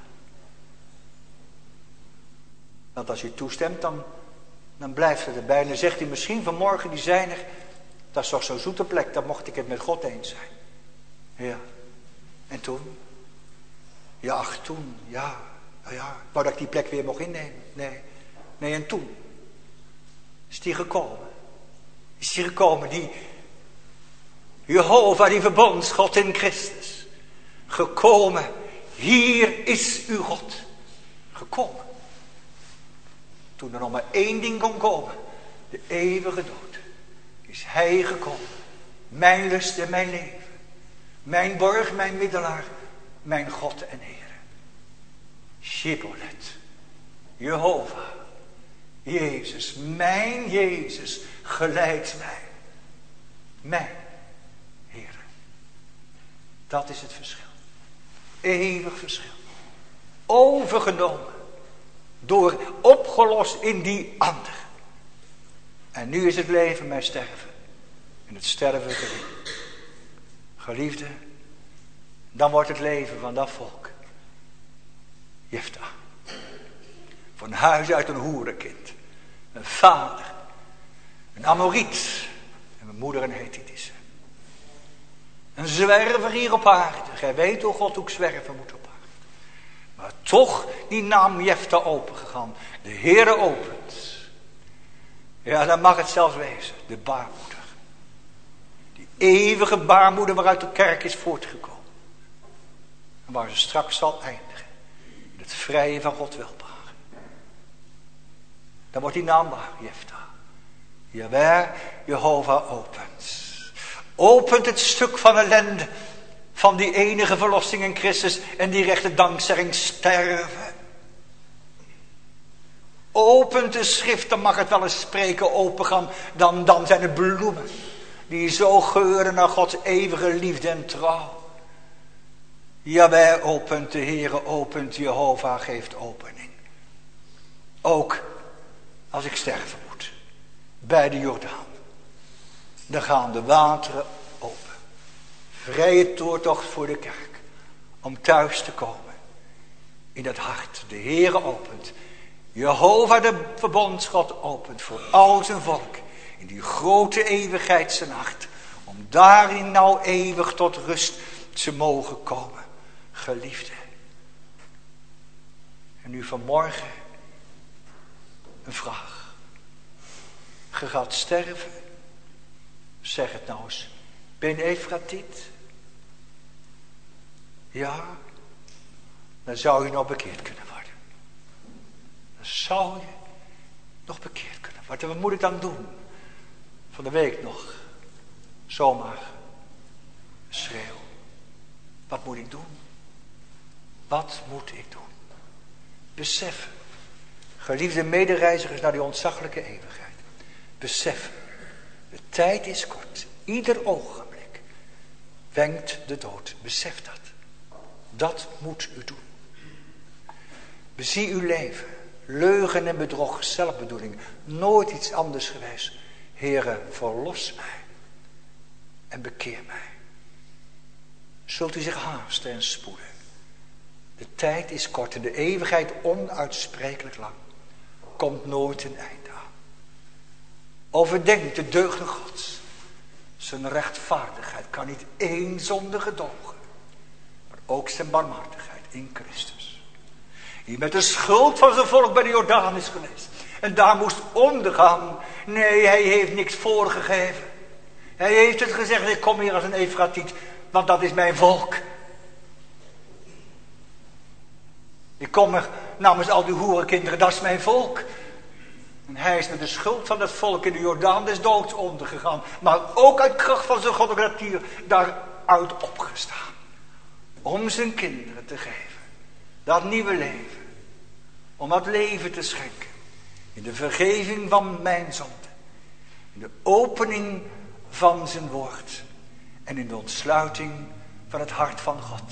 Want als je toestemt, dan, dan blijft het erbij. En dan zegt hij misschien vanmorgen, die zijn er. Dat is toch zo'n zoete plek, dan mocht ik het met God eens zijn. Ja. En toen? Ja, ach, toen, ja. Nou ja, ik wou dat ik die plek weer mocht innemen. Nee, nee, en toen is die gekomen. Is die gekomen, die Jehovah, die verbondsgod in Christus. Gekomen, hier is uw God. Gekomen. Toen er nog maar één ding kon komen. De eeuwige dood. Is hij gekomen. Mijn lust en mijn leven. Mijn borg, mijn middelaar. Mijn God en Heer. Shibboleth. Jehovah. Jezus. Mijn Jezus. Geleidt mij. Mijn Heer. Dat is het verschil. Eeuwig verschil. Overgenomen. Door opgelost in die ander. En nu is het leven mijn sterven. En het sterven gering. Geliefde. Dan wordt het leven van dat volk. Jefta. Van huis uit een hoerenkind. Een vader. Een Amoriet. En mijn moeder een Hethitische. Een zwerver hier op aarde. Gij weet, o God, hoe ik zwerven moet op aarde. Maar toch die naam Jefta opengegaan. De Heere opent. Ja, dan mag het zelfs wezen. De baarmoeder. Die eeuwige baarmoeder waaruit de kerk is voortgekomen. En waar ze straks zal eindigen. In het vrije van God welbehagen. Dan wordt die naam waar, Jefta. Jawel, Jehovah opent. Opent het stuk van ellende. Van die enige verlossing in Christus. En die rechte dankzegging sterven. Opent de schrift, dan mag het wel eens spreken opengaan. Dan, dan zijn het bloemen. Die zo geuren naar Gods eeuwige liefde en trouw. Jawel, opent de Heere, opent Jehovah, geeft opening. Ook als ik sterven moet. Bij de Jordaan. Dan gaan de wateren open. Vrije doortocht voor de kerk. Om thuis te komen. In het hart. De Heere opent. Jehovah de verbondsgod opent voor al zijn volk. In die grote eeuwigheid zijn hart. Om daarin nou eeuwig tot rust te mogen komen. Geliefde. En nu vanmorgen. Een vraag. Je gaat sterven. Zeg het nou eens. Ben je Efratiet? Ja. Dan zou je nog bekeerd kunnen worden. Dan zou je nog bekeerd kunnen worden. Wat moet ik dan doen? Van de week nog. Zomaar. Een schreeuw. Wat moet ik doen? Wat moet ik doen? Beseffen. Geliefde medereizigers naar die ontzaglijke eeuwigheid. Beseffen. De tijd is kort. Ieder ogenblik wenkt de dood. Besef dat. Dat moet u doen. Bezie uw leven. Leugen en bedrog, zelfbedoeling. Nooit iets anders geweest. Heere, verlos mij. En bekeer mij. Zult u zich haasten en spoeden. De tijd is kort en de eeuwigheid onuitsprekelijk lang. Komt nooit een einde aan. Overdenk de deugden Gods. Zijn rechtvaardigheid kan niet één zonde gedogen. Maar ook zijn barmhartigheid in Christus. Die met de schuld van zijn volk bij de Jordaan is geweest. En daar moest ondergaan. Nee, hij heeft niks voorgegeven. Hij heeft het gezegd, ik kom hier als een Efratiet. Want dat is mijn volk. Ik kom er namens al die hoerenkinderen, dat is mijn volk. En hij is met de schuld van het volk in de Jordaan des doods ondergegaan. Maar ook uit kracht van zijn goddelijke natuur daaruit opgestaan. Om zijn kinderen te geven. Dat nieuwe leven. Om dat leven te schenken. In de vergeving van mijn zonde. In de opening van zijn woord. En in de ontsluiting van het hart van God.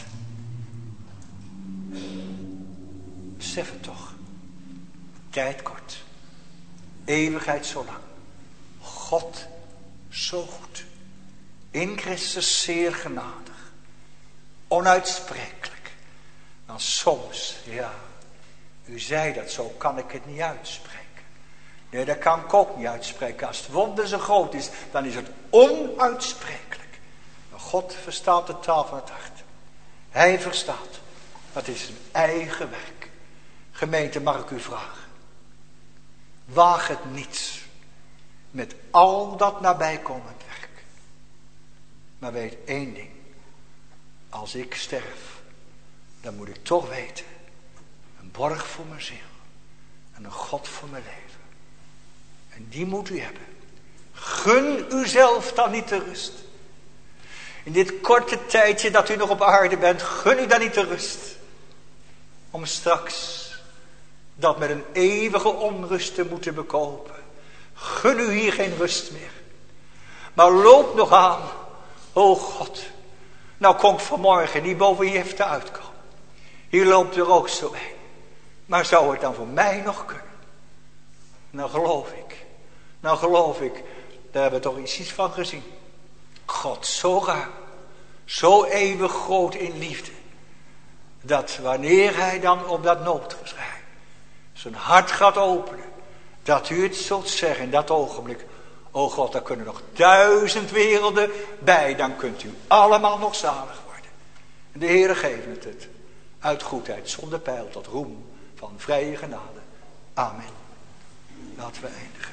Besef het toch. Tijd kort. Eeuwigheid zo lang. God zo goed. In Christus zeer genadig. Onuitsprekelijk. Dan soms, ja. U zei dat, zo kan ik het niet uitspreken. Nee, dat kan ik ook niet uitspreken. Als het wonder zo groot is, dan is het onuitsprekelijk. Maar God verstaat de taal van het hart. Hij verstaat. Dat is zijn eigen werk. Gemeente, mag ik u vragen. Waag het niet. Met al dat nabijkomend werk. Maar weet één ding. Als ik sterf. Dan moet ik toch weten. Een borg voor mijn ziel. En een God voor mijn leven. En die moet u hebben. Gun uzelf dan niet de rust. In dit korte tijdje dat u nog op aarde bent. Gun u dan niet de rust. Om straks dat met een eeuwige onrust te moeten bekopen. Gun u hier geen rust meer. Maar loop nog aan. O God. Nou kon ik vanmorgen niet boven hier even te uitkomen. Hier loopt er ook zo bij. Maar zou het dan voor mij nog kunnen? Nou geloof ik. Nou geloof ik. Daar hebben we toch iets van gezien. God zo ruim. Zo eeuwig groot in liefde. Dat wanneer hij dan op dat noodgeschrei zijn hart gaat openen. Dat u het zult zeggen in dat ogenblik. O God, daar kunnen nog duizend werelden bij. Dan kunt u allemaal nog zalig worden. En de Heere geeft het het. Uit goedheid zonder pijl tot roem van vrije genade. Amen. Laten we eindigen.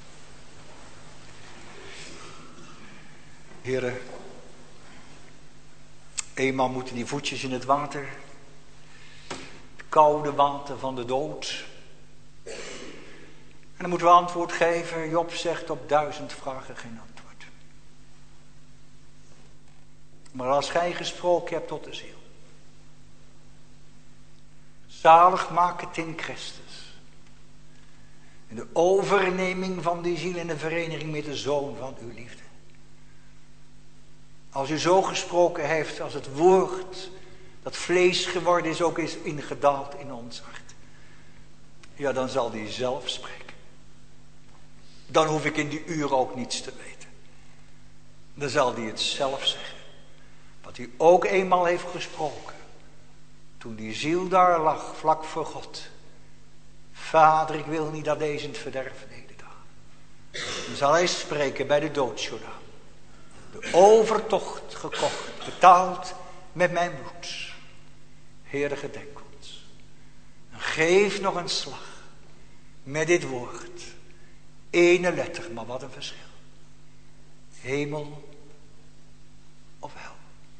Heere, eenmaal moeten die voetjes in het water. Het koude water van de dood. En dan moeten we antwoord geven. Job zegt op duizend vragen geen antwoord. Maar als gij gesproken hebt tot de ziel. Zalig maken in Christus. In de overneming van die ziel in de vereniging met de Zoon van uw liefde. Als u zo gesproken heeft als het woord dat vlees geworden is ook is ingedaald in ons hart. Ja, dan zal die zelf spreken. Dan hoef ik in die uur ook niets te weten. Dan zal die het zelf zeggen. Wat hij ook eenmaal heeft gesproken. Toen die ziel daar lag, vlak voor God. Vader, ik wil niet dat deze in het verderf nederdagen. Dan zal hij spreken bij de doodsjordaan. De overtocht gekocht, betaald met mijn bloed. Heere, gedenk ons. En geef nog een slag met dit woord. Ene letter, maar wat een verschil. Hemel of hel.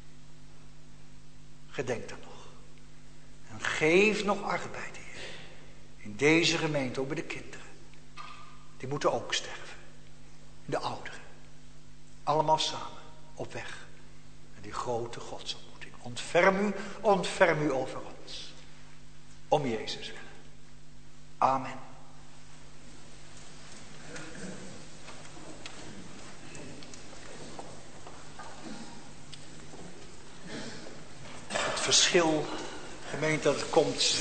Gedenk er nog. En geef nog arbeid, Heer. In deze gemeente, ook bij de kinderen. Die moeten ook sterven. De ouderen. Allemaal samen op weg. En die grote godsontmoeting. Ontferm u, ontferm u over ons. Om Jezus willen. Amen. Het verschil, gemeente, dat het komt.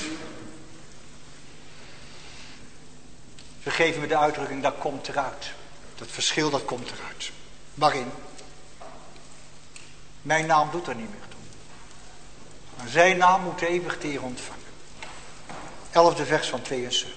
Vergeef me de uitdrukking, dat komt eruit. Dat verschil, dat komt eruit. Waarin? Mijn naam doet er niet meer toe. Maar zijn naam moet eeuwig de Heer ontvangen. Elfde vers van tweeënzeventig.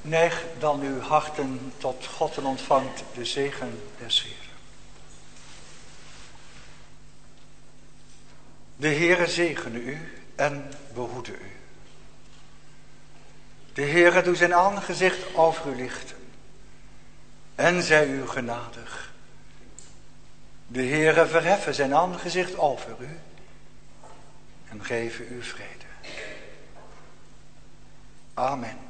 Neig dan uw harten tot God en ontvangt de zegen des Heeren. De Heere zegene u en behoede u. De Heere doet zijn aangezicht over u lichten en zij u genadig. De Heere verheffen zijn aangezicht over u en geven u vrede. Amen.